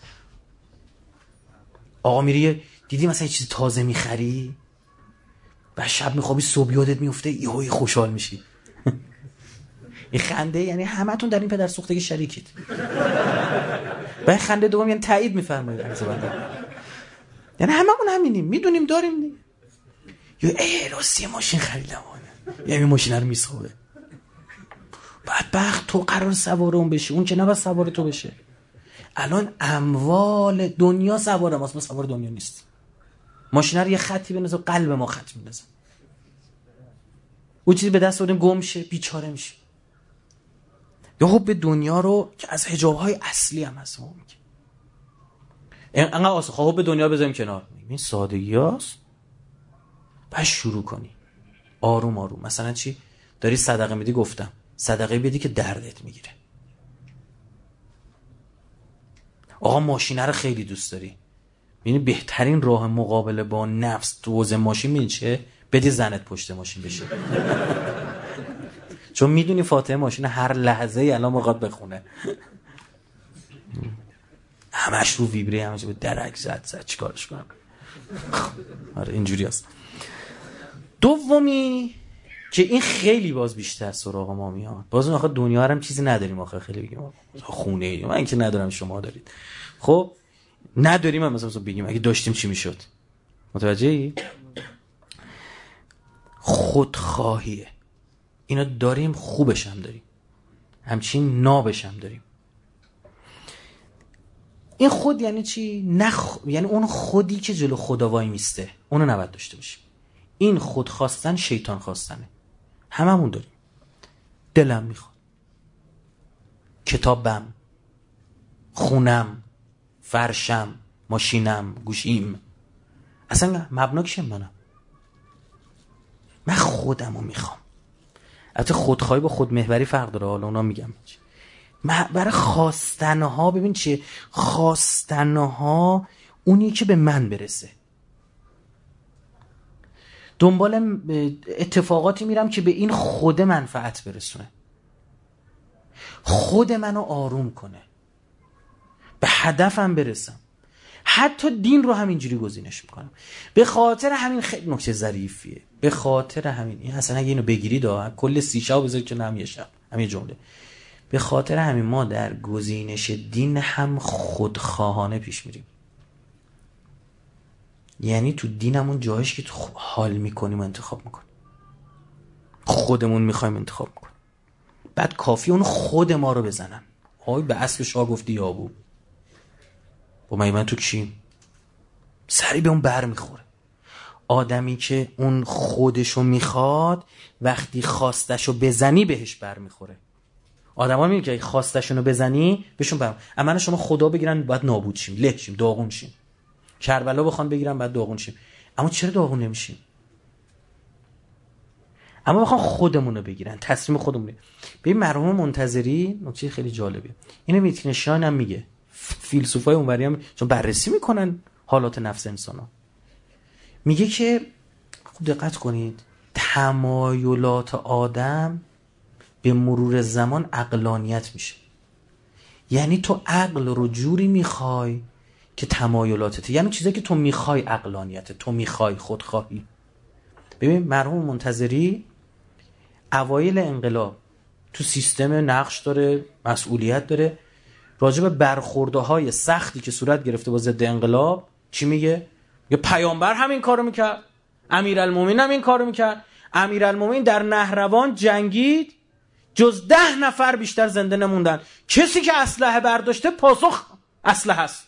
آقا میری دیدی مثلا یه چیز تازه میخری بعد شب میخوابی صبح یادت میفته یهویی خوشحال میشی. این خنده یعنی همتون در این پدر سوختگی شریکید. بعد خنده دوم یعنی تایید میفرمایید عرض بنده، یعنی هممون همینیم، میدونیم داریم دیگه. یا ای راستی ماشین خریدم یعنی این ماشین رو میسابه بعد بخت تو قرار سوار اون بشی، اون که نباید سوار تو بشه. الان اموال دنیا سوار ماست، ما سوار دنیا نیستیم. ماشین رو یه خطی بنازه قلب ما خط میندازه، اون چیزی به دست آوردیم گم شه بیچاره میشه. یا حب دنیا رو که از حجاب‌های اصلی هم هست ما میگه انقدر آسه خب حب دنیا بذاریم کنار، این سادگی هست. بعد شروع کنی آروم آروم. مثلا چی داری صدقه میدی؟ گفتم صدقه بدی که دردت میگیره. آقا ماشینه رو خیلی دوست داری، یعنی بهترین راه مقابله با نفس تو حوزه ماشین میدونی چه؟ بدی زنت پشت ماشین بشه. چون میدونی فاتحه ماشین هر لحظه ای الان موقع بخونه، همش رو ویبره، همش به درک زد زد چیکارش کنم. آره اینجوری است. دومی که این خیلی باز بیشتر سراغ ما میاد، باز اون آخه دنیا هم چیزی نداریم آخه، خیلی بگیم خونه ای من که ندارم شما دارید، خب نداریم هم مثلا بگیم اگه داشتیم چی میشد. متوجهی؟ خودخواهیه. اینا داریم، خوبش هم داریم، همچین نابش هم داریم. این خود یعنی چی؟ نخ... یعنی اون خودی که جلو خدا وای میسته اونو نباید داشته باشیم. این خود خواستن شیطان خواستنه، هممون داریم. دلم میخواد، کتابم، خونم، فرشم، ماشینم، گوشیم، اصلا مبنا کشم منم، من خودمو میخوام. البته خودخواهی با خودمحوری فرق داره، حالا اونا میگم برای خواستنها. ببین چیه خواستنها؟ اونی که به من برسه. دنبال اتفاقاتی میرم که به این خود منفعت برسونه، خود منو آروم کنه، به هدفم برسم. حتی دین رو همینجوری گزینش میکنم. به خاطر همین خیلی نکته ظریفیه، به خاطر همین این اصلا اگه اینو بگیری دا کل سی شب بذاری که نمیشه شب همین جمله. به خاطر همین ما در گزینش دین هم خودخواهانه پیش میریم. یعنی تو دینمون جایش که تو حال میکنیم انتخاب میکنیم، خودمون میخوایم انتخاب میکنیم. بعد کافی اون خود ما رو بزنن. آی به اصل شاه گفتی یابو با من من تو کشیم سری به اون بر میخوره. آدمی که اون خودشو میخواد وقتی خواستشو بزنی بهش بر میخوره. آدم ها میگه که خواستشونو بزنی بهشون بر. اما شما خدا بگیرن باید نابود شیم، له شیم، داغون شیم. کربلا بخوان بگیرن باید داغون شیم. اما چرا داغون نمیشیم؟ اما بخوان خودمونو بگیرن، تصمیم خودمونه. ببین مرحوم منتظری نکته خیلی جالبیه. اینو ویتکنشتاین هم میگه، فیلسوفای اونوری هم چون بررسی میکنن حالات نفس انسانا، میگه که خوب دقت کنید تمایلات آدم به مرور زمان عقلانیت میشه. یعنی تو عقل رو جوری میخوای که تمایلاتت، یعنی چیزایی که تو میخوای عقلانیت، تو میخوای خودخواهی. ببین مرحوم منتظری اوایل انقلاب تو سیستم نقش داره، مسئولیت داره، راجع به برخوردهای سختی که صورت گرفته با ضد انقلاب چی میگه؟ میگه پیامبر همین کارو میکرد، امیرالمومنین هم این کارو میکرد. امیرالمومنین در نهروان جنگید، جز ده نفر بیشتر زنده نموندن. کسی که اسلحه برداشته پاسخ اسلحه است.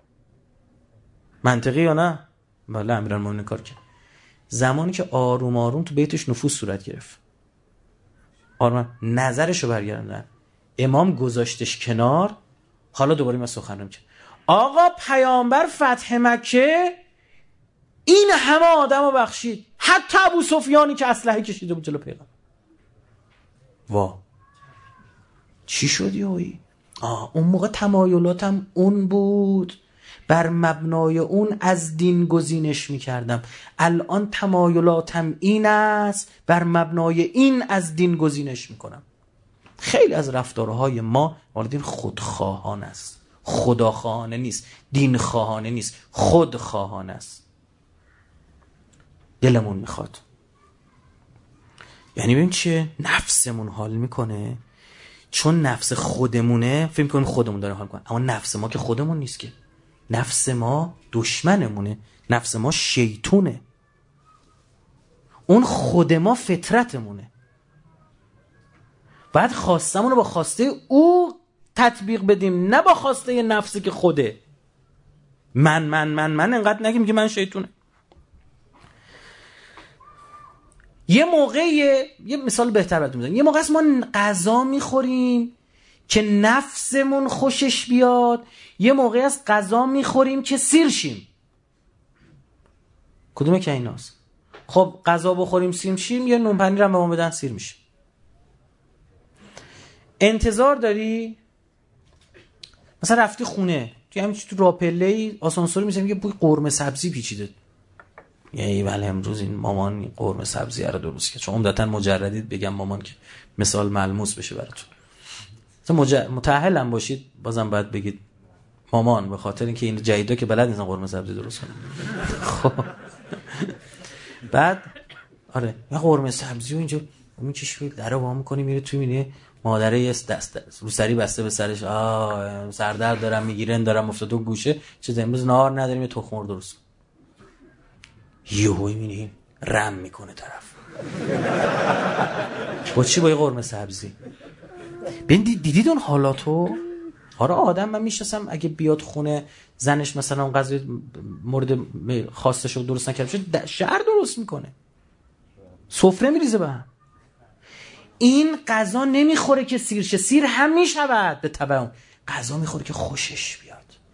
منطقی یا نه؟ بله امیرالمومنین کار کرد. زمانی که آروم آروم تو بیتش نفوذ صورت گرفت، آروم نظرشو برگردوندن، امام گذاشتش کنار. حالا دوباره ما سخنرانی می‌کنیم. آقا پیامبر فتح مکه این همه آدمو بخشید، حتی ابو سفیانی که اسلحه کشیده بود جلو پیغمبر. وا چی شد یوی؟ آه اون موقع تمایلاتم اون بود. بر مبنای اون از دین گزینش میکردم. الان تمایلاتم این است، بر مبنای این از دین گزینش میکنم. خیلی از رفتارهای ما والدین خودخواهانه است، خداخواهانه نیست، دین خواهانه نیست، خودخواهانه است. دلمون میخواد، یعنی ببین چیه؟ نفسمون حال میکنه، چون نفس خودمونه فکر میکنیم خودمون داره حال کنه، اما نفس ما که خودمون نیست که. نفس ما دشمنمونه، نفس ما شیطونه، اون خود ما فطرتمونه. باید خواستمون رو با خواسته او تطبیق بدیم، نه با خواسته نفسی که خوده. من من من من انقدر نگیم که من شیطونه. یه موقعیه، یه مثال بهتر براتون میزنم، یه موقع است ما غذا میخوریم که نفسمون خوشش بیاد، یه موقع است غذا میخوریم که سیر شیم. کدومه که ایناست؟ خب غذا بخوریم سیر شیم، یه نون پنیر هم به ما بدن سیر میشیم. انتظار داری مثلا رفتی خونه تو همین تو راپله‌ای آسانسور میشه میگه بوی قرمه سبزی پیچیده، یعنی ولی امروز این مامان قرمه سبزی رو درست کرد. چون عمدتاً مجردید بگم مامان که مثال ملموس بشه براتون. مثلا مج... متأهل هم باشید بازم باید بگید مامان، به خاطر اینکه این جدیدا که بلد نیستن قرمه سبزی درست کنن. خب بعد آره یه قرمه سبزی و اینجا میکشی درو وا می‌کنی میره تو میبینی مادره یه دست رو سری بسته به سرش، آ سردرد دارم میگیرن دارم افتاده و گوشه چه امروز نهار نداریم، یه تخم مرغ درست. یهو میبینی رم میکنه طرف با چی؟ با یه قرمه سبزی. ببین دیدید اون حالاتو؟ آره آدم من میشناسم اگه بیاد خونه زنش مثلا اون غذای مورد خواستشو درست نکرده شعر درست میکنه، سفره میریزه به هم. این غذا نمیخوره که سیر شه، سیر هم میشود به تبع اون. غذا میخوره که خوشش بیاد.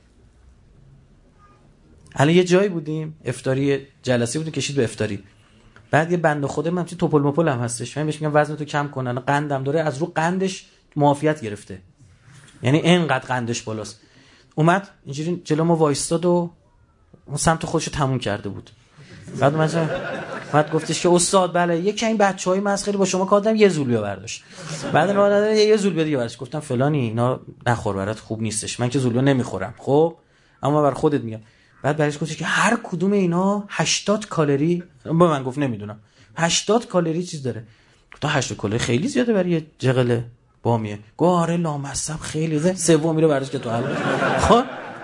الان یه جایی بودیم افطاری، جلسه بودیم کشید به افطاری، بعد یه بنده خدا من چی توپل مپل هم هستش، من بهش میگم وزنتو کم کن، الان قندم داره، از رو قندش معافیت گرفته، یعنی اینقدر قندش بالاست. اومد اینجوری جلو ما وایستاد و اون سمت خودشو تموم کرده بود. بعد من بعد گفتش که استاد بله یکی این بچهای مسخره با شما کار دارم، یه زول بیا برداشت. بعد من دادم یه زول بیا دیگه برداشت. گفتم فلانی اینا نخور برات خوب نیستش، من که زول نمیخورم خب اما بر خودت میگم. بعد برایش گفتش که هر کدوم اینا هشتاد کالری، با من گفت نمیدونم هشتاد کالری چیز داره. گفتم هشتاد کالری خیلی زیاده برای یه جغل بامیه. گفت آره لامصب خیلی زیاده. سوم میره برداشت که تو حال خب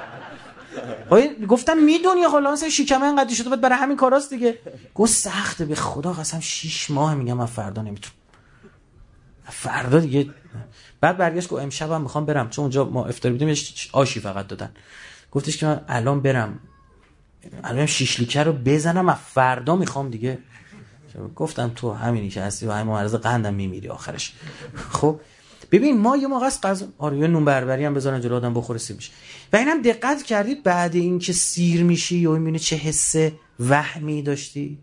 گفتم میدونی حالا مثلا شکمه انقدر شده بعد برای همین کاراست دیگه. گفت سخته به خدا قسم شش ماه میگم من فردا نمیتونم، فردا دیگه. بعد برگشت گفت امشبم میخوام برم، چون اونجا ما افطاری بودیم آشی فقط دادن. گفتش که من الان برم الان شش لیتر رو بزنم از فردا میخوام دیگه. گفتم تو همینی که هستی و همین مرض قندم میمیری آخرش. خب ببین ما یه موقع است غذا آره یه نون بربری هم بذارن جلو آدم بخوره سیر میشه. و اینم دقت کردید بعد اینکه سیر میشی یا میبینی چه حس وهمی داشتی؟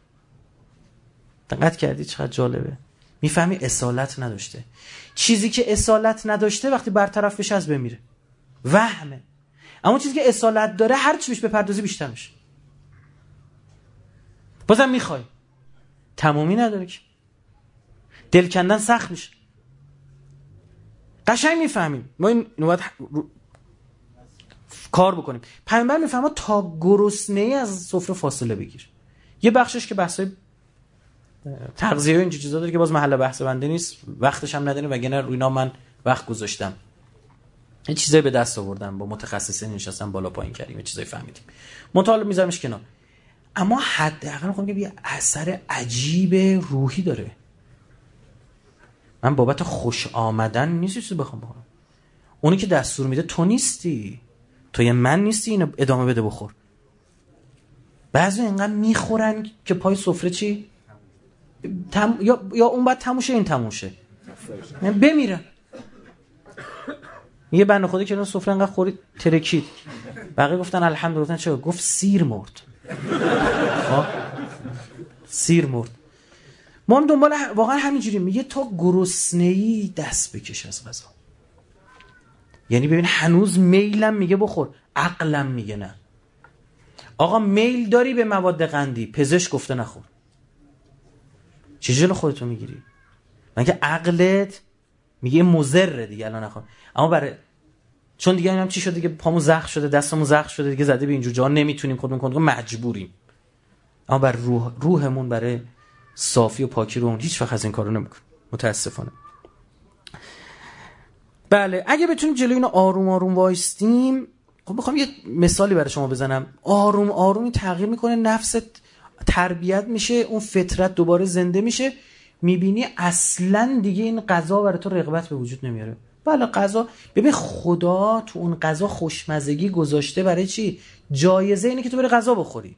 دقت کردید چقدر جالبه؟ میفهمی اصالت نداشته. چیزی که اصالت نداشته وقتی برطرف بشه از بمیره، وهمه. اما چیزی که اصالت داره هر چی بهش بپردازی بیشتر میشه. بازم میخوای، تمومی نداره که. دل کندن سخت میشه. قشنگ میفهمیم ما این نوبت رو... کار بکنیم. پیامبر میفهمه تا گرسنه‌ای از سفره فاصله بگیر. یه بخشش که بحثای تغذیه و این چیزا داره که باز محل بحث بنده نیست، وقتش هم نداریم وگرنه روی اینا من وقت گذاشتم. این چیزایی به دست آوردم، با متخصصین نشستم بالا پایین کردیم، یه چیزایی فهمیدیم. مطالعه میذارمش کنار. اما حداقل میخوام بگم یه اثر عجیب روحی داره. من بابت خوش آمدن نیست چیزی بخوام بخورم. اونی که دستور میده تو نیستی، تو یه من نیستی اینو ادامه بده بخور. بعضی اینقدر میخورن که پای سفره چی تم... یا یا اون بعد تموشه این تموشه بمیرن. یه بنده خودی که اون سفره انقدر خورید ترکید، بقیه گفتن الحمدلله. گفتن چرا؟ گفت سیر مرد. ها سیر مرد. ما هم دنبال واقعا همینجوری میگه تا گرسنه‌ای دست بکش از غذا. یعنی ببین هنوز میلم میگه بخور، عقلم میگه نه. آقا میل داری به مواد قندی، پزشک گفته نخور، چه جلو خودتو میگیری؟ مگه عقلت میگه مضره دیگه الان نخور. اما برای چون دیگه اینم چی شده دیگه، پامون زخم شده، دستمون زخم شده دیگه، زده به اینجور جا نمیتونیم خودمون کنترل، مجبوریم. اما بر روح روحمون برای صافی و پاکی رو هیچ وقت از این کارو نمیکنه متاسفانه. بله اگه بتونیم جلوی اینو آروم آروم وایستیم. خب میخوام یه مثالی برای شما بزنم. آروم آروم تغییر میکنه، نفست تربیت میشه، اون فطرت دوباره زنده میشه، میبینی اصلا دیگه این غذا برای تو رغبت به وجود نمیاره. بله غذا، ببین خدا تو اون غذا خوشمزگی گذاشته برای چی؟ جایزه اینه که تو بری غذا بخوری.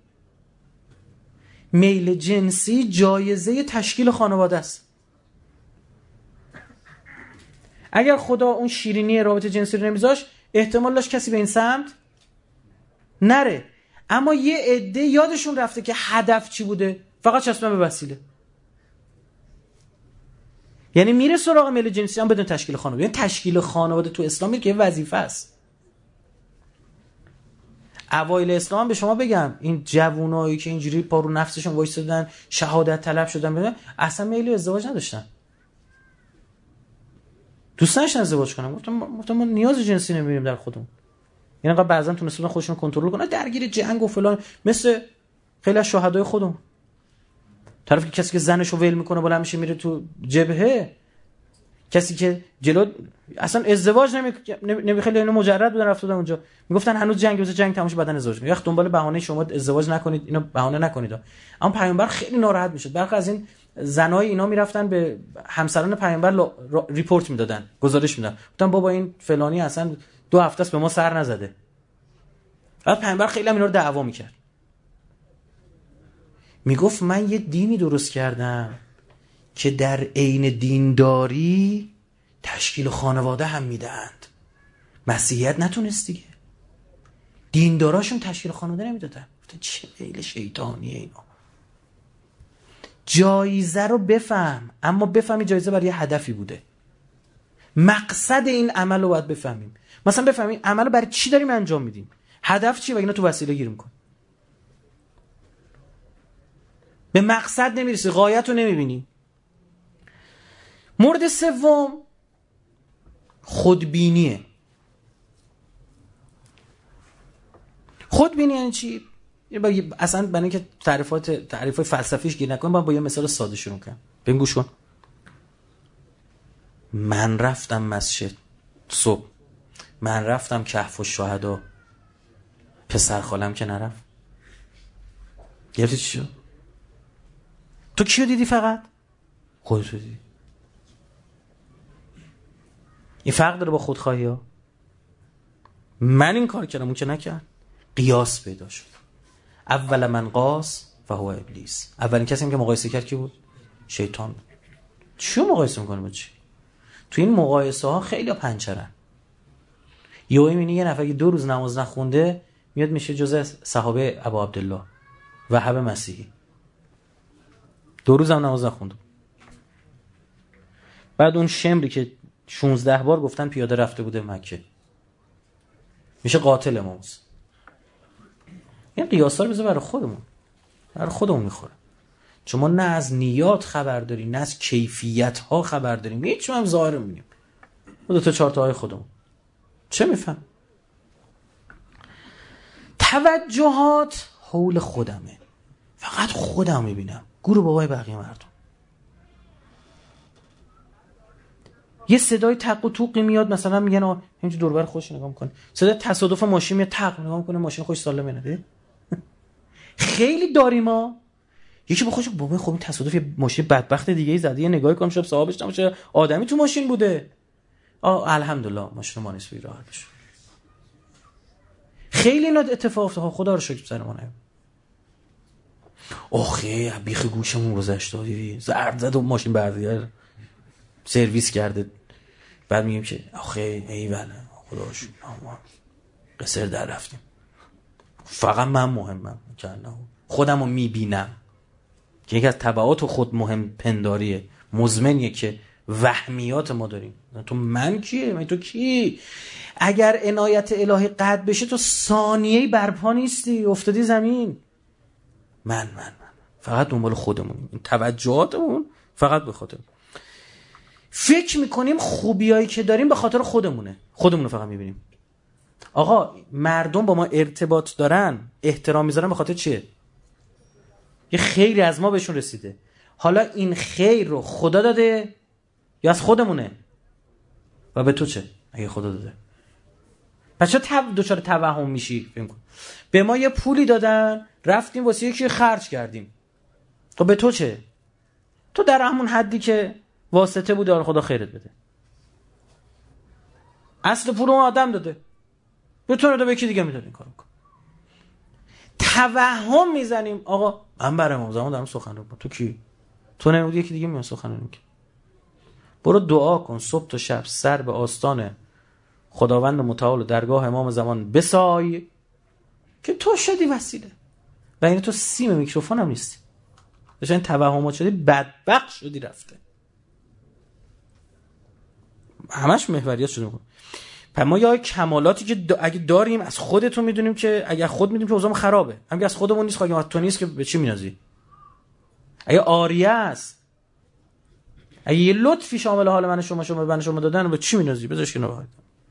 میل جنسی جایزه تشکیل خانواده است. اگر خدا اون شیرینی رابطه جنسی رو نمیذاش، احتمال داشت کسی به این سمت نره. اما یه عده یادشون رفته که هدف چی بوده، فقط چسبن به وسیله. یعنی میره سراغ میل جنسی هم بدون تشکیل خانواده. یعنی تشکیل خانواده تو اسلام میگه که وظیفه است. اوایل اسلام به شما بگم این جوونایی که اینجوری پا رو نفسشون وایسادن، شهادت طلب شدن، ببین اصلا میل ازدواج نداشتن، دوست داشتن ازدواج کنن. گفتم گفتم ما نیاز جنسی نمیبینیم در خودمون. یعنی انقدر بعضن تونستن خودشون کنترل کنن، درگیر جنگ و فلان، مثل خیلی از شهدای خودمون. طرف که کسی که زنشو ول میکنه بالا میشه میره تو جبهه، کسی که جلو اصلا ازدواج نمی نمی خیلی اینو مجرد بودن رفته بودن اونجا، میگفتن هنوز جنگ بزنه، جنگ تموم شه بعدن ازدواج کنید. وقت دنبال بهانه شما ازدواج نکنید، اینو بهانه نکنید. اما پیامبر خیلی ناراحت میشد. برخی از این زنای اینا میرفتن به همسران پیامبر ریپورت میدادن، گزارش میدادن، گفتن بابا این فلانی اصلا دو هفته است به ما سر نزده. بعد پیامبر خیلی هم اینا رو دعوا میکرد، میگفت من یه دینی درست کردم که در عین دینداری تشکیل خانواده هم میدهند. مسیحیت نتونست دیگه، دینداراشون تشکیل خانواده نمیدادن. گفتن چه میل شیطانیه اینا. جایزه رو بفهم، اما بفهمی جایزه برای یه هدفی بوده. مقصد این عمل رو باید بفهمیم. مثلا بفهمیم عمل رو برای چی داریم انجام میدیم، هدف چیه و اینا تو وسیله گیر میکنیم. به مقصد نمیرسی، غایت رو نمیبینی. مورد سوم خودبینیه. خودبینی یعنی چی؟ اصلا برای اینکه تعریفات تعریفات فلسفیش گیر نکنیم، با یه مثال ساده شروع کنم. ببین گوش کن. من رفتم مسجد صبح، من رفتم کهف الشهدا، پسر خالم که نرفت. گرفتی چی شد؟ تو کیو دیدی؟ فقط خودتو دیدی. این فرق داره با خودخواهی ها. من این کار کردم اون که نکرد. قیاس پیدا شد. اول من قاس و هو ابلیس. اولین کسی که مقایسه کرد کی بود؟ شیطان بود. چیو مقایسه میکنه با چی؟ تو این مقایسه ها خیلی پنچرن. یهو میبینی یه نفر که دو روز نماز نخونده میاد میشه جزء صحابه ابو عبدالله وهب مسیحی. دو روز هم نماز نخونده. بعد اون شمری که شانزده بار گفتن پیاده رفته بوده مکه میشه قاتل اماموس. این قیاسا رو بذار برای خودمون، برای خودمون میخوره. چون ما نه از نیات خبر داریم نه از کیفیت ها خبر داریم، هیچ هم ظاهر میبینیم. دو تا چهار تا های خودمون چه میفهم؟ توجهات حول خودمه، فقط خودم میبینم، گورو بابای بقیه مردم. یه صدای تق و توقی میاد، مثلا میگن آ اینجوری دور و بر خودش نگاه میکنه، صدای تصادف ماشین میاد تق نگاه میکنه، ماشین خوش سالمه نه. خیلی داریم ما. یکی با خودش بابا خب این تصادف یه ماشین بدبخت دیگه ای زده، یه نگاهی کنم شب صاحبش نباشه، آدمی تو ماشین بوده. آ الحمدلله ماشین ما نیست بیراه بشه. خیلی اینا اتفاق افتاد، خدا رو شکر سر ما نه. آخه بیخ گوشمون گذشت دیدی، زرد زد و ماشین بردار سرویس کرده. بعد میگیم که آخه ایول خدا رو شکر ما قصر در رفتیم. فقط من مهمم که نه خودم رو میبینم که یکی از تبعات خود مهم پنداریه مزمنیه که وهمیات ما داریم. تو من کیه؟ من تو کی؟ اگر عنایت الهی قطع بشه تو ثانیه‌ای برپا نیستی، افتادی زمین. من من من فقط دنبال خودمون، این توجهاتمون فقط به خودمون. فکر میکنیم خوبیایی که داریم به خاطر خودمونه، خودمون فقط میبینیم. آقا مردم با ما ارتباط دارن، احترام میذارن به خاطر چیه؟ یه خیری از ما بهشون رسیده. حالا این خیر رو خدا داده یا از خودمونه؟ و به تو چه اگه خدا داده؟ پس چرا تو دچار توهم میشی؟ فکر کن به ما یه پولی دادن، رفتیم واسه یکی خرج کردیم. تو به تو چه؟ تو در همون حدی که واسطه بود، آره خدا خیرت بده. اصل پول اون آدم داده، به تو نده، به یکی دیگه میداد این کارو کن. توهم میزنیم. آقا من برای امام زمان دارم سخن رو با تو کی؟ تو نمیدونی یکی دیگه میاد سخن رو میگه. برو دعا کن صبح تا شب، سر به آستان خداوند متعال درگاه امام زمان بسای که تو شدی وسیله و این تو سیم میکروفون هم نیستی. داشت این توهمات شدی، بدبخت شدی، رفته همش محوریت شده. پس ما یا کمالاتی که دا اگه داریم از خودتون میدونیم که اگه خود میدونیم که اوضاعمون خرابه، اگه از خودمون نیست، اگه تو نیست که به چی می‌نازی؟ اگه آریه است، اگه یه لطفی شامل حال من شما شما من شما دادن، به چی می‌نازی؟ بذارش که نباید.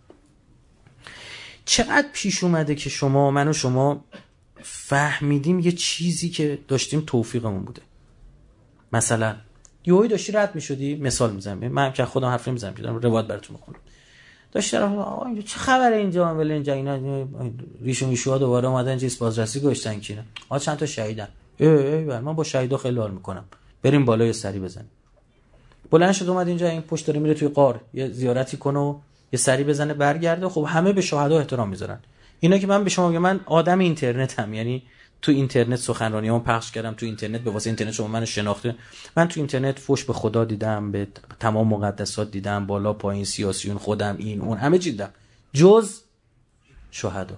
چقدر پیش اومده که شما من و شما فهمیدیم یه چیزی که داشتیم توفیقمون بوده. مثلا یهویی داشتی رد می‌شدی، مثال میزنم، من که خودم حرف نمیزنم که دارم روایت براتون میخونم. داشت طرف آقا اینجا چه خبره اینجا؟ ولی اینجا اینا ریشون ایشوها دوباره اومدن اینجا بازرسی گشتن کینا. آ چند تا شهیدن. ای ای من با شهیدا خیلی حال میکنم. بریم بالای سری بزنیم. بلند شد اومد اینجا، این پشت داره میره توی غار، یه زیارتی کنه و یه سری بزنه برگرده. خب همه به شهدا احترام میذارن. اینا که من به شما میگم، من آدم اینترنتم، یعنی تو اینترنت سخنرانیامو پخش کردم، تو اینترنت به واسه اینترنت شما منو شناخته. من تو اینترنت فوش به خدا دیدم، به تمام مقدسات دیدم، بالا پایین، سیاسیون، خودم، این اون، همه چی دیدم جز شهدا.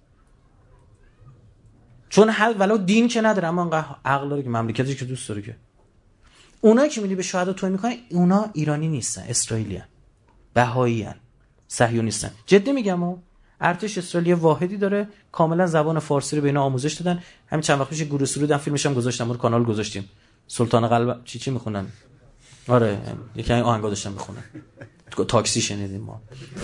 چون حل ولو دین که نداره، اما انقدر عقل داره که مملکتی که دوست داره. که اونایی که میلی به شهدا توهین میکنه، اونا ایرانی نیستن، اسرائیلی ان، بهایی ان، صهیونیستن. جدی میگم. و ارتش اسرائیلی واحدی داره، کاملا زبان فارسی رو به اینا آموزش دادن. همین چند وقت پیش گروه سرودم فیلمش هم گذاشتم، رو کانال گذاشتیم. سلطان قلب چی چی میخونن؟ آره یکی این آهنگا داشتم میخونن. تو تاکسی شنیدیم ما.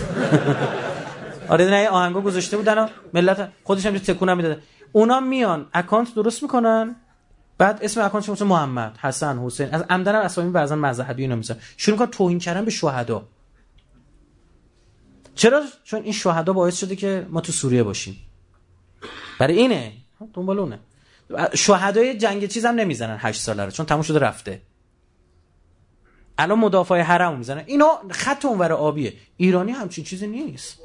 آره نه آهنگا گذاشته بودن و ملت خودش هم تکون میدادن. اونا میان اکانت درست میکنن، بعد اسم اکانتش مثلا محمد، حسن، حسین، از عمدن اسامی بعضن مذهبی اینا میذارن، شروع میکنن توهین کردن به شهدا. چرا؟ چون این شهدا باعث شده که ما تو سوریه باشیم. برای اینه دنبالونه. شهدای جنگ چیز هم نمیزنن هشت ساله رو، چون تموم شده رفته. الان مدافع حرم میزنن. اینا خط اونور آبیه. ایرانی همچین چیزی نیست.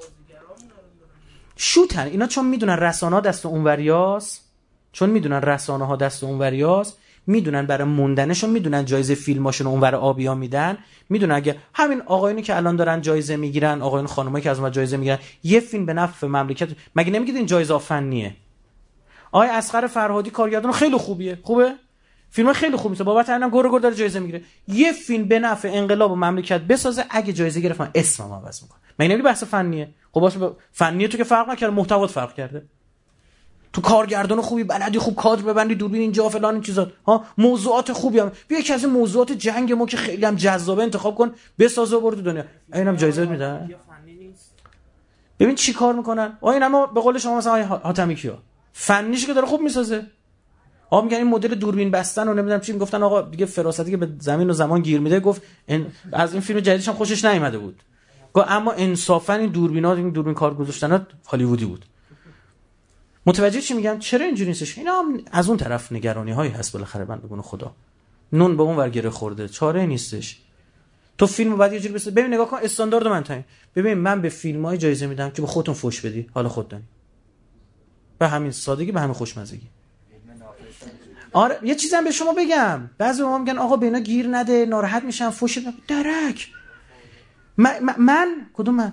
شوتن اینا، چون میدونن رسانه ها دست اونوریاست، چون میدونن رسانه ها دست اونوریاست، میدونن برای موندنشون، میدونن جایزه فیلماشون اونور آبیا میدن، میدونن اگه همین آقایونی که الان دارن جایزه میگیرن، آقایون خانمایی که از اون جایزه میگیرن، یه فیلم به نفع مملکت، مگه نمیگید این جایزه فنیه؟ آقای اصغر فرهادی کارگردان خیلی خوبیه، خوبه، فیلم خیلی خوبه، مثلا بابت اینم گور گور داره جایزه میگیره. یه فیلم به نفع انقلاب و مملکت بسازه، اگه جایزه گرفت من اسمم عوض میکنه. مگه نمیگی بحث فنیه؟ خب باشه فنیه، تو که فرق نکرده، محتوات فرق کرده. تو کارگردان خوبی بلدی، خوب کادر ببندی، دوربین اینجا فلان این چیزا، ها موضوعات خوبی هم بیا یکی از این موضوعات جنگ ما که خیلی هم جذابه انتخاب کن، بساز و برو تو دنیا. اینم جایزه میدن. ببین چی کار میکنن. آ اینا به قول شما مثلا حاتمی کیا فنیش که داره خوب میسازه. آ میگن این مدل دوربین بستن و نمیدونم چی میگفتن. آقا دیگه فراستی که به زمین و زمان گیر میده، گفت این از این فیلم جدیدش هم خوشش نیومده بود. گفت اما انصافا این دوربینا، این دوربین کار گذاشتن هالیوودی بود. متوجه چی میگم؟ چرا اینجوری نیستش؟ اینا هم از اون طرف نگرانی هایی هست بالاخره. بندگان خدا نون به اون ور گره خورده، چاره نیستش. تو فیلمو بعد یه جوری بس ببین، نگاه کن استاندارد من تعیین. ببین من به فیلمای جایزه میدم که به خودتون فوش بدی، حالا خود دانی. به همین سادگی، به همین خوشمزگی. آره یه چیزی هم به شما بگم، بعضی ما میگن آقا به اینا گیر نده، ناراحت میشن، فوش بدن. درک من, من, من کدوم من؟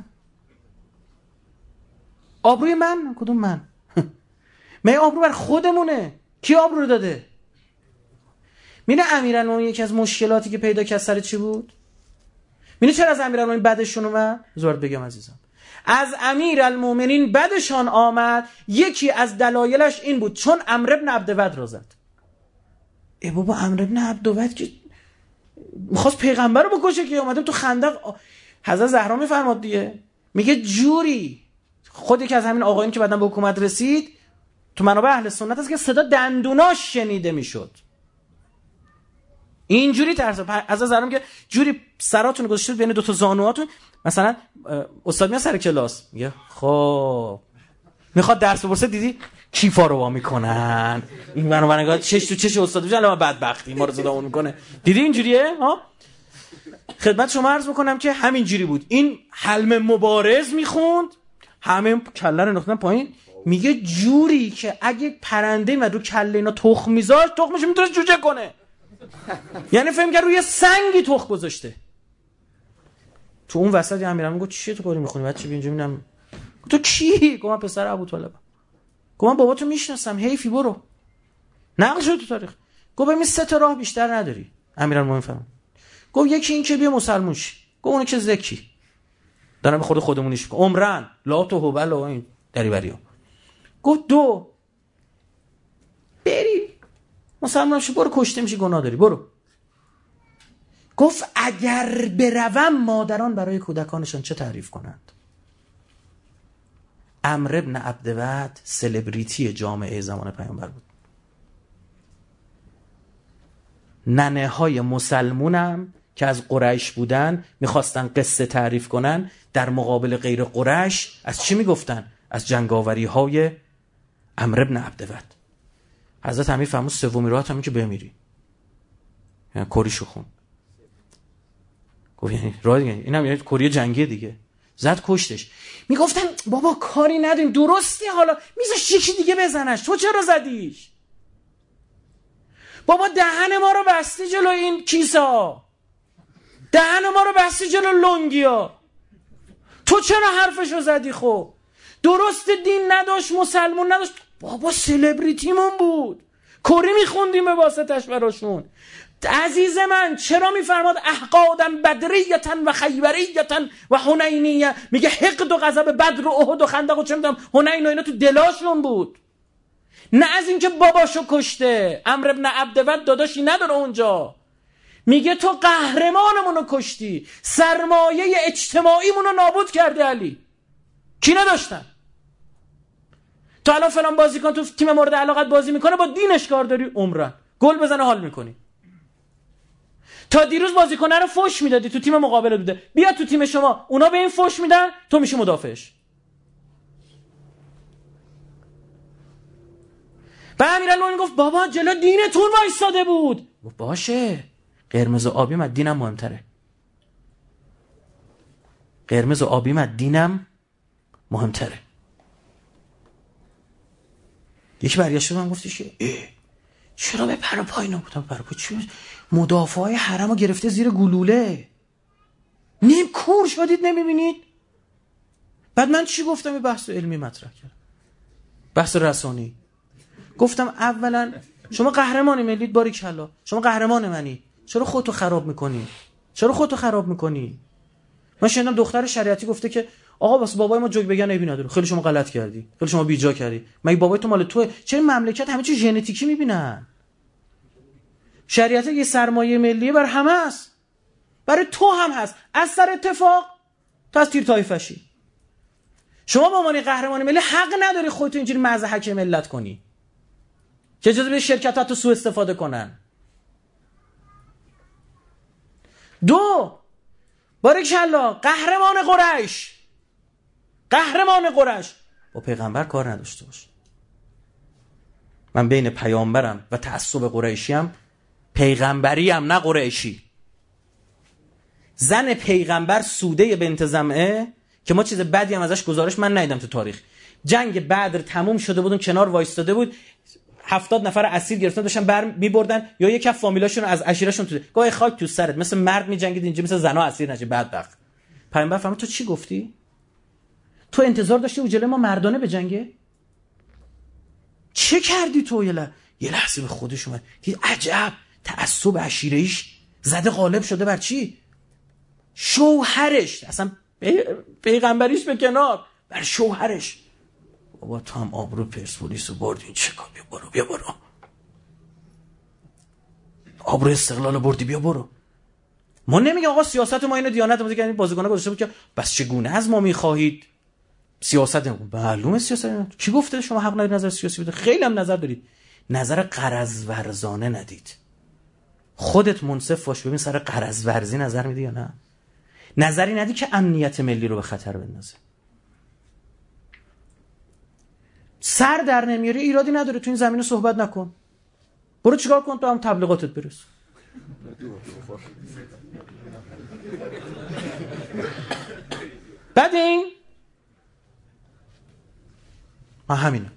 آبروی من کدوم من؟ من آبرو بر خودمونه. کی آبرو داده؟ میره امیرالمومنین یکی از مشکلاتی که پیدا کرد سر چی بود؟ می‌دونی چرا از امیرالمومنین بدشون اومد؟ زورت بگم عزیزم، از امیرالمومنین بدشان آمد یکی از دلایلش این بود چون عمرو بن عبدود را زد. ای بابا عمرو بن عبدود که می‌خواست پیغمبر رو بکشه که اومده تو خندق. حضرت زهرا میفرماد دیگه، میگه جوری خودی که از همین آقایون که بعداً به حکومت رسید تو منابع اهل سنت هست که صدا دندوناش شنیده میشد. اینجوری ترس از زهرا که جوری سراتون گذاشتید بین دو تا زانوهاتون. مثلا استاد میاد سر کلاس میگه خب میخواد درس بپرسه، دیدی کیفا رو وا میکنن این منو منگاه چش تو چش استاد میشه، الان بدبختی ما رو صدامون میکنه. دیدی اینجوریه ها؟ خدمت شما عرض میکنم که همینجوری بود. این حلم مبارز میخوند، همه کله رو انداختن پایین. میگه جوری که اگه پرنده من رو کله اینا تخم میذاشت تخمش میتونه جوجه کنه. یعنی فهم کرد روی سنگی تخم گذاشته. تو اون وسط امیرم گفت چیه تو کاری میخونی بچه؟ بیا اینجا ببینم. تو کی؟ گفتم پسر ابوطالب. گفتم بابا تو میشناسم، حیفی برو. نقل شد تو تاریخ. گفت ببین سه تا راه بیشتر نداری. امیرالمومنین فرمود. گفت یکی این که بیا مسلمون شی. گفت اون که زکی. دارم به خود خودمونیش میگم. عمرن، لات و هبل و این دریوریا. گفت دو بری مسلمان شو، برو کشته میشی گناه داری، برو. گفت اگر بروم مادران برای کودکانشان چه تعریف کنند؟ عمرو بن عبدود سلبریتی جامعه زمان پیامبر بود. ننه های مسلمونم که از قریش بودن میخواستن قصه تعریف کنن در مقابل غیر قریش از چی میگفتن؟ از جنگاوری های عمرو بن عبدود. حضرت امیر فرمود سومی راهت همین که بمیری، یعنی کریشو خون. گفت یعنی راه دیگه اینم یعنی کری جنگی دیگه. زد کشتش. میگفتن بابا کاری نداریم، درستی حالا میذاش یکی دیگه بزنش، تو چرا زدیش؟ بابا دهن ما رو بستی جلو این کیسا، دهن ما رو بستی جلو لنگیا، تو چرا حرفشو زدی؟ خب درست دین نداشت، مسلمون نداشت، بابا سلبریتیمون بود، کری میخوندیم به واسطش براشون. عزیز من چرا میفرماد احقادن بدریتن و خیبریتن و حنینیه؟ میگه حقد و غضب بدر و احد و خندق و چه میدونم حنین و اینا تو دلاشون بود، نه از اینکه باباشو کشته. عمرو بن عبدود داداشی نداره اونجا. میگه تو قهرمانمونو کشتی، سرمایه اجتماعیمونو نابود کردی. علی کی نداشتن؟ تو الان فلان بازیکن تو تیم مورد علاقت بازی میکنه با دینش کار داری، عمرن گل بزنه حال میکنی. تا دیروز بازیکنه رو فوش میدادی تو تیم مقابل بوده، بیا تو تیم شما اونا به این فوش میدن، تو میشی مدافعش. و امیرالمومنین گفت بابا جلو دینتون وایساده بود. گفت باشه، قرمز و آبی من دینم مهمتره، قرمز و آبی من دینم مهمتره. یکی برگشت من گفتش که چرا به پر و پای نبودم؟ پر و پای چی؟ مدافعای حرم رو گرفته زیر گلوله، نیم کور شدید نمیبینید؟ بعد من چی گفتم؟ یه بحث علمی مطرح کردم، بحث رسانی. گفتم اولا شما قهرمان ملیت، باریکلا شما قهرمان منی، چرا خودتو خراب میکنی؟ چرا خودتو خراب میکنی؟ من شنیدم دختر شریعتی گفته که آقا واسه بابای ما جوک بگن عیبی نداره. خیلی شما غلط کردی، خیلی شما بیجا کردی. مگه بابای تو مال توئه؟ چرا مملکت همه چی ژنتیکی میبینن؟ شریعت یه سرمایه ملیه بر همه است، برای تو هم هست. از سر اتفاق تو از تیر طایفشی، شما به عنوان قهرمان ملی حق نداری خودت اینجوری مضحک ملت کنی که اجازه به شرکتات تو سوء استفاده کنن. دو، باریکلا قهرمان قریش، قهرمان قریش با پیغمبر کار نداشته باشه. من بین پیامبرم و تعصب قریشیم، پیغمبریم نه قریشی. زن پیغمبر سوده بنت زمعه که ما چیز بدی هم ازش گزارش من ندیدم تو تاریخ. جنگ بدر تموم شده بود، کنار وایستاده بود، هفتاد نفر اسیر گرفتن داشتن بر می‌بردن، یا یک کف فامیلاشون از عشیرهشون تو گاه خاک تو سرت، مثل مرد می‌جنگید اینجا، مثل زنا اسیر نشه. بدبخت. پیامبر فرمود تو چی گفتی؟ تو انتظار داشتی او جلوی ما مردانه بجنگه؟ چه کردی تو؟ یه لحظه یه لحظه به خودش اومد، دید عجب تعصب عشیره‌ایش زده غالب شده بر چی؟ شوهرش، اصلا پیغمبریش به کنار، بر شوهرش، بابا تو هم آبرو پرسپولیس رو بردی، این چه کار، بیا برو بیا برو، آبرو استقلال بردی، بیا برو. ما نمیگه آقا سیاست ما اینو دیانت ما دیگه بازیکن‌ها گذاشته بود که بس چگونه از ما می‌خواهید سیاست. معلومه سیاست کی گفته شما حق ندارید نظر سیاسی بده؟ خیلی هم نظر دارید، نظر غرض ورزانه ندید. خودت منصف باش ببین سر غرض ورزی نظر میدی یا نه. نظری ندی که امنیت ملی رو به خطر بندازه. سر در نمیاری ایرادی نداره، تو این زمینه صحبت نکن، برو چیکار کن تو هم تبلیغاتت برس. بعد این ما همینم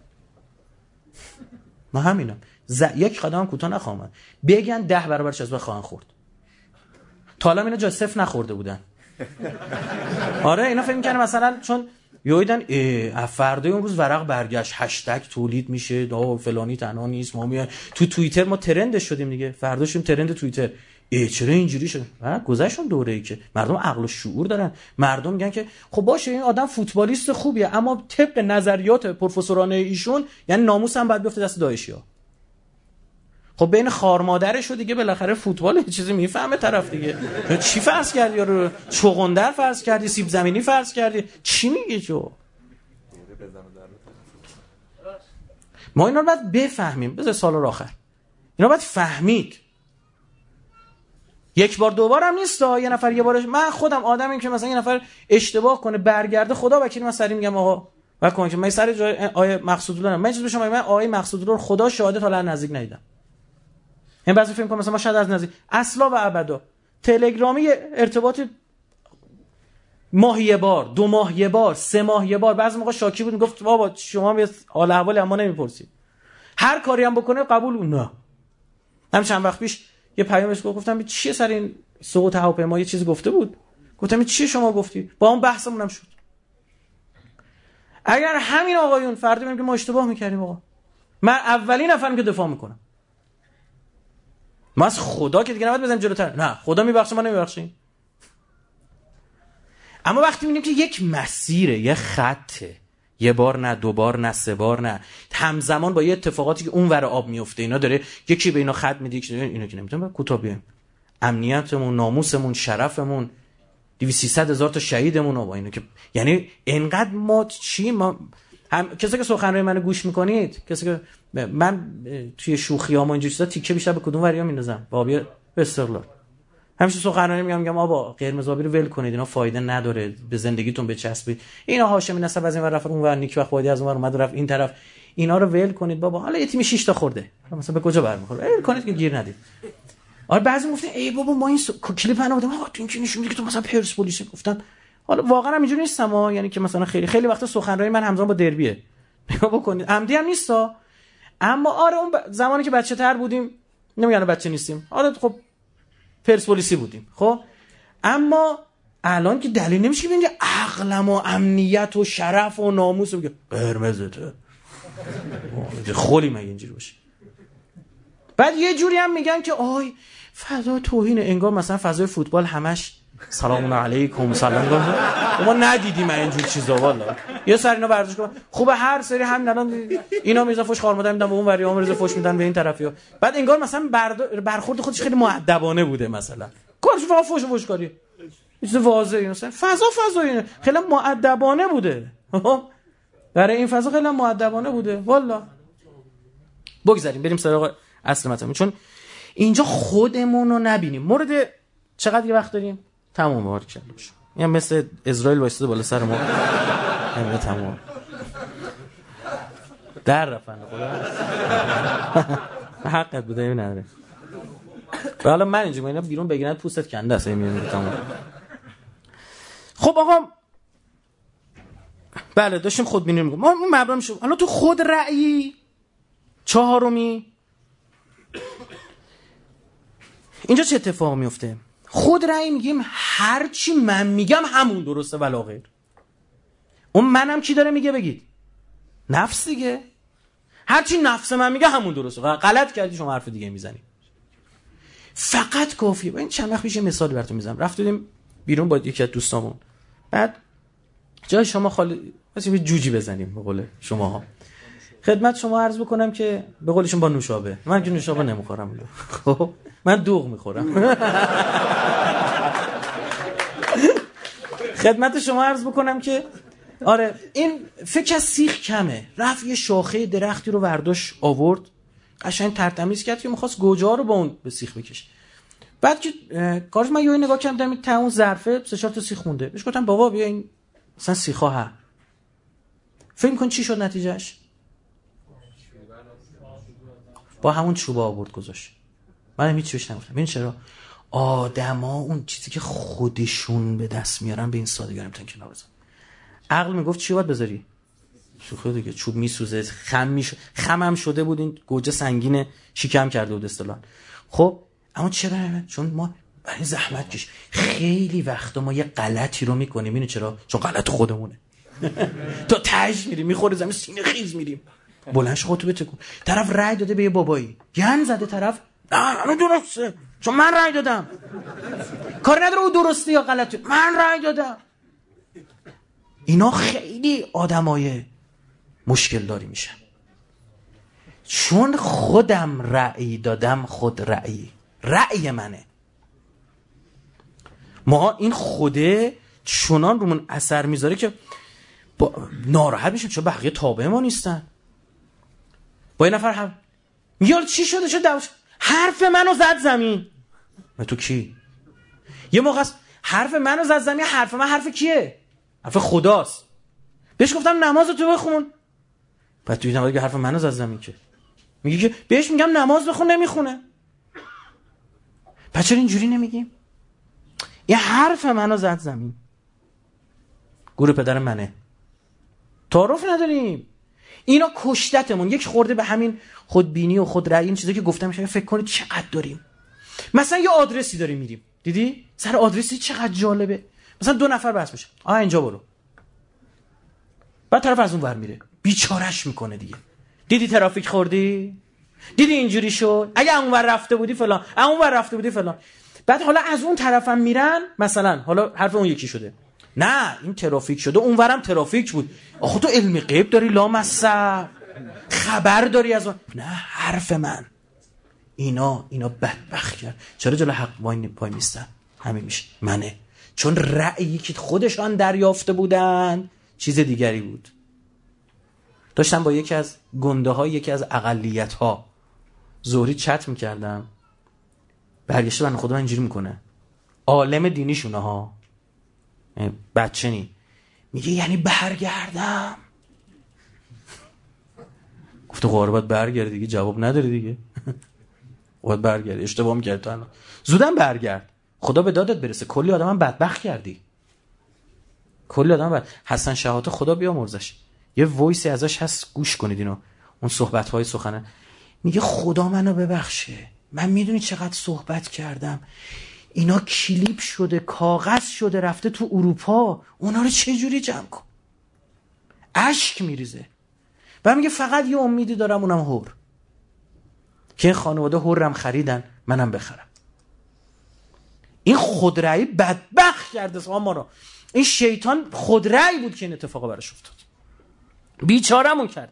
ما همینم ز... یک قدم کوتاه نخواهم بگن ده برابر جذبه خواهن خورد. تا حالا اینا جا صفر نخورده بودن. آره اینا فکر می‌کنن مثلا چون یویدن فردا اون روز ورق برگشت هشتگ تولید میشه دا فلانی تنها نیست، ما میای تو توییتر ما ترند شدیم دیگه، فردا شدیم ترند توییتر. ای چرا اینجوری شد؟ ها گذشتون دوره‌ای که مردم عقل و شعور دارن، مردم میگن که خب باشه این آدم فوتبالیست خوبیه اما طبق نظریات پروفسورانه ایشون یعنی ناموس هم باید بیفته دست داعشیا. خب بین خار مادرشو دیگه بالاخره فوتبال یه چیزی میفهمه طرف دیگه. چی فرض کردی؟ یا چغندر فرض کردی؟ سیب زمینی فرض کردی؟ چی میگی جو؟ ما اینا رو باید بفهمیم. بذار سال آخر اینا باید فهمید. یک بار دو بار هم نیست تا یه نفر یه بارش. من خودم آدمیم که مثلا یه نفر اشتباه کنه برگرده خدا وکیل من سری میگم آقا وکیل که من سری جای آیه مقصودالله من چیز به شما من آیه مقصودالله خدا شاهد تا الان نزدیک ندیدم. این بعضی فکر کنم مثلا ما شاید از نزدیک اصلا و ابدا تلگرامی ارتباط ماه یه بار، دو ماه یه بار، سه ماه یه بار. بعضی موقع شاکی بود گفت بابا شما هم حال احوال اما نمیپرسید. هر کاری هم بکنه قبول نه. هم چند وقت پیش یه پیامش گفتم چیه سر این سقوط هواپیما یه چیزی گفته بود. گفتم چیه شما گفتی؟ با اون بحثمون هم شد. اگر همین آقایون فردا میگن که ما اشتباه میکردیم آقا، من اولین نفرم که دفاع میکنم. ما از خدا که دیگه نباید بزنیم جلوتر. نه خدا میبخشه ما نمیبخشیم. اما وقتی میبینیم که یک مسیره، یه خطه، یه بار نه، دو بار نه، سه بار نه، همزمان با یه اتفاقاتی که اون ور آب میفته اینا داره یکی به اینا خط میده که اینا که نمیتونن کوتاه بیایم. امنیتمون، ناموسمون، شرفمون، دویست سیصد هزار تا شهیدمون و با اینا که یعنی انقدر ما چی ما هم کسی که سخنرانی منو گوش میکنید، کسی که من توی شوخیام و اینجوری چیزا تیکه بیشتر به کدوم وریا میندازم؟ بابی استقلال. همیشه سخنرانی میگم میگم آبا قرمز آبی رو ول کنید، اینا فایده نداره، به زندگیتون بچسبید. اینا هاشمی نسب از این ور رفت اون ور، نیک وقت وادی از اون ور اومد رفت این طرف، اینا رو ول کنید بابا. حالا یه تیم شش تا خورده مثلا به کجا برمیخوره؟ ول کنید که گیر ندید. آره بعضی گفتن ای بابا ما این س... کلیپ انا بودم آقا تو این که نشون میده که تو مثلا پرسپولیس. گفتن حالا واقعا هم اینجوری نیستم ها، یعنی که مثلا خیلی خیلی وقتا سخنرانی من همزمان با دربیه. نگاه بکنید عمدی هم نیستا. اما آره اون ب... زمانی که بچه‌تر بودیم، نمیگم بچه نیستیم، آره خب پرسپولیسی بودیم خب، اما الان که دلیل نمیشه که ببینید عقلم و امنیت و شرف و ناموس بگه قرمزته. خلی مگه اینجوری باشه؟ بعد یه جوری هم میگن که آی فضا توهین، انگار مثلا فضای فوتبال همش سلام علیکم سلام. ما ندیدیم اینجور چیزا والا. یه سری اینا ورزش کن خوبه، هر سری همین الان اینا میذارن فوش خار مادر میدن به اون وری، اون میذارن فوش میدن به این طرفیا. بعد انگار مثلا برخورد خودش خیلی مؤدبانه بوده، مثلا کارش فقط فوش فوش کاری چیز واضحه، مثلا فضا فضا خیلی مؤدبانه بوده. برای این فضا خیلی مؤدبانه بوده والا. بگذاریم بریم سراغ اصل مطلب، چون اینجا خودمون رو نبینیم. مورد چقدر یه وقت داریم؟ تمام بار کلا باشه. یعنی مثل اسرائیل وایساده بالا سر ما. همین تمام. در رفتن خدا. حقت بوده این نداره. حالا من اینجا اینا بیرون بگیرن پوستت کنده است میمیره تمام. خب آقا بله داشتیم خودبینی میگم. ما اون مبرم شو. الان تو خود رأیی چهارمی اینجا چه اتفاق میفته؟ خود رأی میگیم هر چی من میگم همون درسته ولا غیر. اون منم کی داره میگه بگید؟ نفس دیگه. هر چی نفس من میگه همون درسته. غلط کردی شما حرف دیگه میزنی. فقط کافیه. این چند وقت پیش مثال براتون میزنم. رفتیم بیرون با یکی از دوستامون. بعد جای شما خالی واسه یه جوجی بزنیم به قول شماها. خدمت شما عرض بکنم که به قولشون با نوشابه. من که نوشابه نمیخورم. خب من دوغ میخورم. خدمت شما عرض بکنم که آره این فکر از سیخ کمه. رفت یه شاخه درختی رو برداشت آورد، قشنگ ترتمیز کرد که می‌خواست گوجه رو با اون به سیخ بکشه. بعد که کارش من یه نگاه کردم تا اون ظرفه سه چهار تا سیخ مونده. بهش گفتم بابا بیا این مثلا سیخا ها. فکر کن چی شد نتیجهش؟ با همون چوبا آورد گذاشت. من هیچ چیزی نگفتم. ببین چرا آدما اون چیزی که خودشون به دست میارن به این سادگی نمیتونن کنار بذارن. عقل میگفت چی باید بذاری؟ شوخی دیگه، چوب میسوزه، خم میشه، خمم شده بود، این گوجه سنگینه، شکم کرده بود اصطلاحاً. خب اما چرا؟ چون ما برای زحمت کش خیلی وقتا ما یه غلطی رو میکنیم. اینو چرا؟ چون غلط خودمونه. تا تاج میریم میخوره زمین سینه خیز میریم. بلندش خودتو بتکون. طرف رای داده به یه بابایی، گن زده طرف، نه اون درسته چون من رای دادم. کار نداره او درسته یا غلطه، من رای دادم. اینا خیلی آدمای مشکل داری میشن. چون خودم رأی دادم، خود رأی رأی منه. ما این خوده چنان رومون اثر میذاره که با... ناراحت میشیم چون بقیه تابع ما نیستن. با این نفر هم میگه چی شده شد دوش حرف منو زد زمین. من تو کی؟ یه موقع حرف منو زد زمین. حرف من حرف کیه؟ حرف خداست. بهش گفتم نماز تو بخون. بعد توی نماز که حرف منو زد زمین که میگه که بهش میگم نماز بخون نمیخونه. پس چرا اینجوری نمیگیم؟ یه حرف منو زد زمین. گور پدر منه. تعارف نداریم. اینا کشتتمون. یک خورده به همین خودبینی و خودرأیی، این چیزا که گفتم میشه فکر کنید چقدر داریم. مثلا یه آدرسی داریم میریم. دیدی؟ سر آدرسی چقدر جالبه. مثلا دو نفر بحث میشه. آ اینجا برو. بعد طرف از اون ور میره. بیچارهش میکنه دیگه. دیدی ترافیک خوردی؟ دیدی اینجوری شد؟ اگه اون ور رفته بودی فلان، اون ور رفته بودی فلان. بعد حالا از اون طرفم میرن، مثلا حالا حرف اون یکی شده. نه این ترافیک شده، اون ورم ترافیک بود. آخه تو علم غیب داری لامصب، خبر داری از اون. نه حرف من. اینا اینا بدبخت کرد. چرا جلو حق وای پای میستن؟ همین میشه منه. چون رأیی که خودشان دریافته بودن چیز دیگری بود. داشتم با یکی از گنده ها، یکی از اقلیت ها ظهری چت میکردم. برگشته بنده خدا اینجوری میکنه، عالم دینیشونه ها، بچه نی، میگه یعنی برگردم. گفته قرار باید برگردی دیگه، جواب نداری دیگه. باید برگردی، اشتباه میکردی تو الان. زودم برگرد، خدا به دادت برسه. کلی آدم هم بدبخت کردی، کلی آدم بد. حسن شهاته خدا بیامرزش، یه وایسی ازش هست گوش کنید اینو، اون صحبت‌های سخنه. میگه خدا منو ببخشه، من میدونی چقدر صحبت کردم، اینا کلیپ شده، کاغذ شده، رفته تو اروپا، اونا رو چه جوری جمع کن. اشک میریزه و میگه فقط یه امیدی دارم، اونم هور، که این خانواده هورم خریدن منم بخرم. این خودرأیی بدبخت کرده ما رو. این شیطان خودرأی بود که این اتفاق براش افتاد، بیچاره‌مون کرد.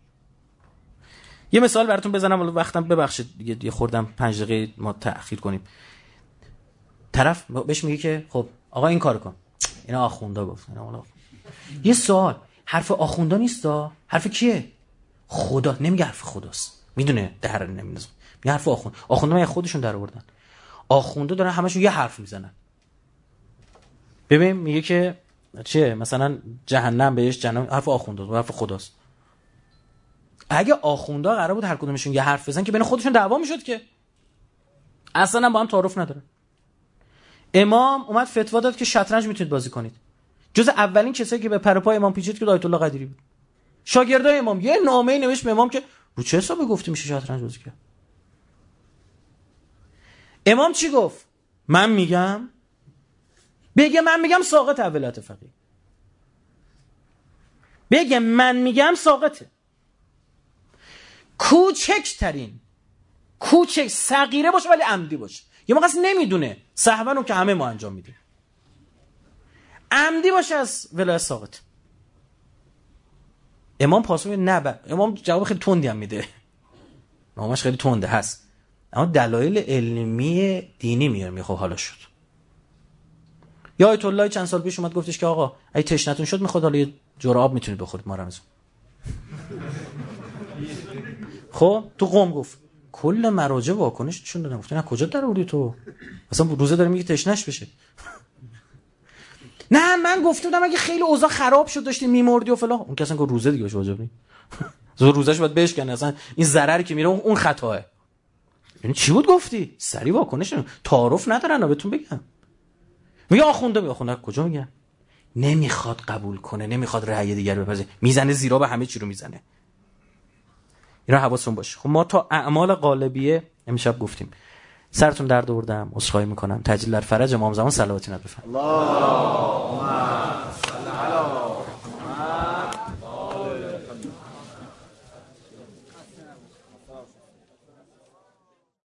یه مثال براتون بزنم، ولی وقتم ببخشید دیگه، یه خوردم پنج دقیقه ما تأخیر کنیم. طرف بهش میگه که خب آقا این کارو کن. اینا آخوندا گفت. اینا یه سوال، حرف آخوندا نیستا؟ حرف کیه؟ خدا. نمیگه حرف خداست، میدونه در نمیدونه، میگه حرف آخوند. آخوندا من خودشون در آوردن. آخوندا دارن همشون یه حرف میزنن. ببین میگه که چیه؟ مثلا جهنم بهش جهنم، حرف آخوندا، حرف خداست. اگه آخوندا قرار بود هر کدومشون یه حرف بزنن که بین خودشون دعوا میشد که اصلا با هم تعارف ندارن. امام اومد فتوا داد که شطرنج میتونید بازی کنید. جز اولین کسایی که به پر و پای امام پیچید که آیت الله قدیری بود. شاگردای امام یه نامه‌ای نوشت به امام که رو چه حسابی گفتی میشه شطرنج بازی کرد. امام چی گفت؟ من میگم بگه من میگم ساقط اولت فقیه. بگه من میگم ساقطه. کوچکترین کوچک صغیره باشه ولی عمدی باشه. یه موقع اصلا نمیدونه، سهوا رو که همه ما انجام میدیم. عمدی باشه از ولایت ساقط. امام پاسخ نه با. امام جواب خیلی تندی هم میده، نامش خیلی تنده هست، اما دلایل علمی دینی میاره. میخواد حالا شد. یا آیت الله چند سال پیش اومد گفتش که آقا اگه تشنتون شد میخواد حالا یه جرعه آب میتونید بخورید ما رمضان. خب تو قم گفت کل مراجع واکنش نشون دادن، گفتن کجا در آوردی تو؟ اصلا روزه داره میگه تشنش بشه. نه من گفته بودم اگه خیلی اوضاع خراب شد داشتی میمردی و فلان. اون کسا گفت روزه دیگه باشه واجب نی. زور روزش باید بشکنه، اصلا این ضرری که میره اون خطاه. یعنی چی بود گفتی؟ سری واکنش تعارف ندارن بهتون بگم. میگه آخونده میگه آخونده کجا میگه؟ نمیخواد قبول کنه، نمیخواد رأی دیگر بپذیره، میزنه زیرا به همه چی رو میزنه. اینا حواستون باشه. خب ما تا اعمال قالبیه امشب گفتیم. سرتون درد آوردم، عذرخواهی میکنم. تجلیل در فرج امام زمان صلواتی نت بفرمایید. اللهم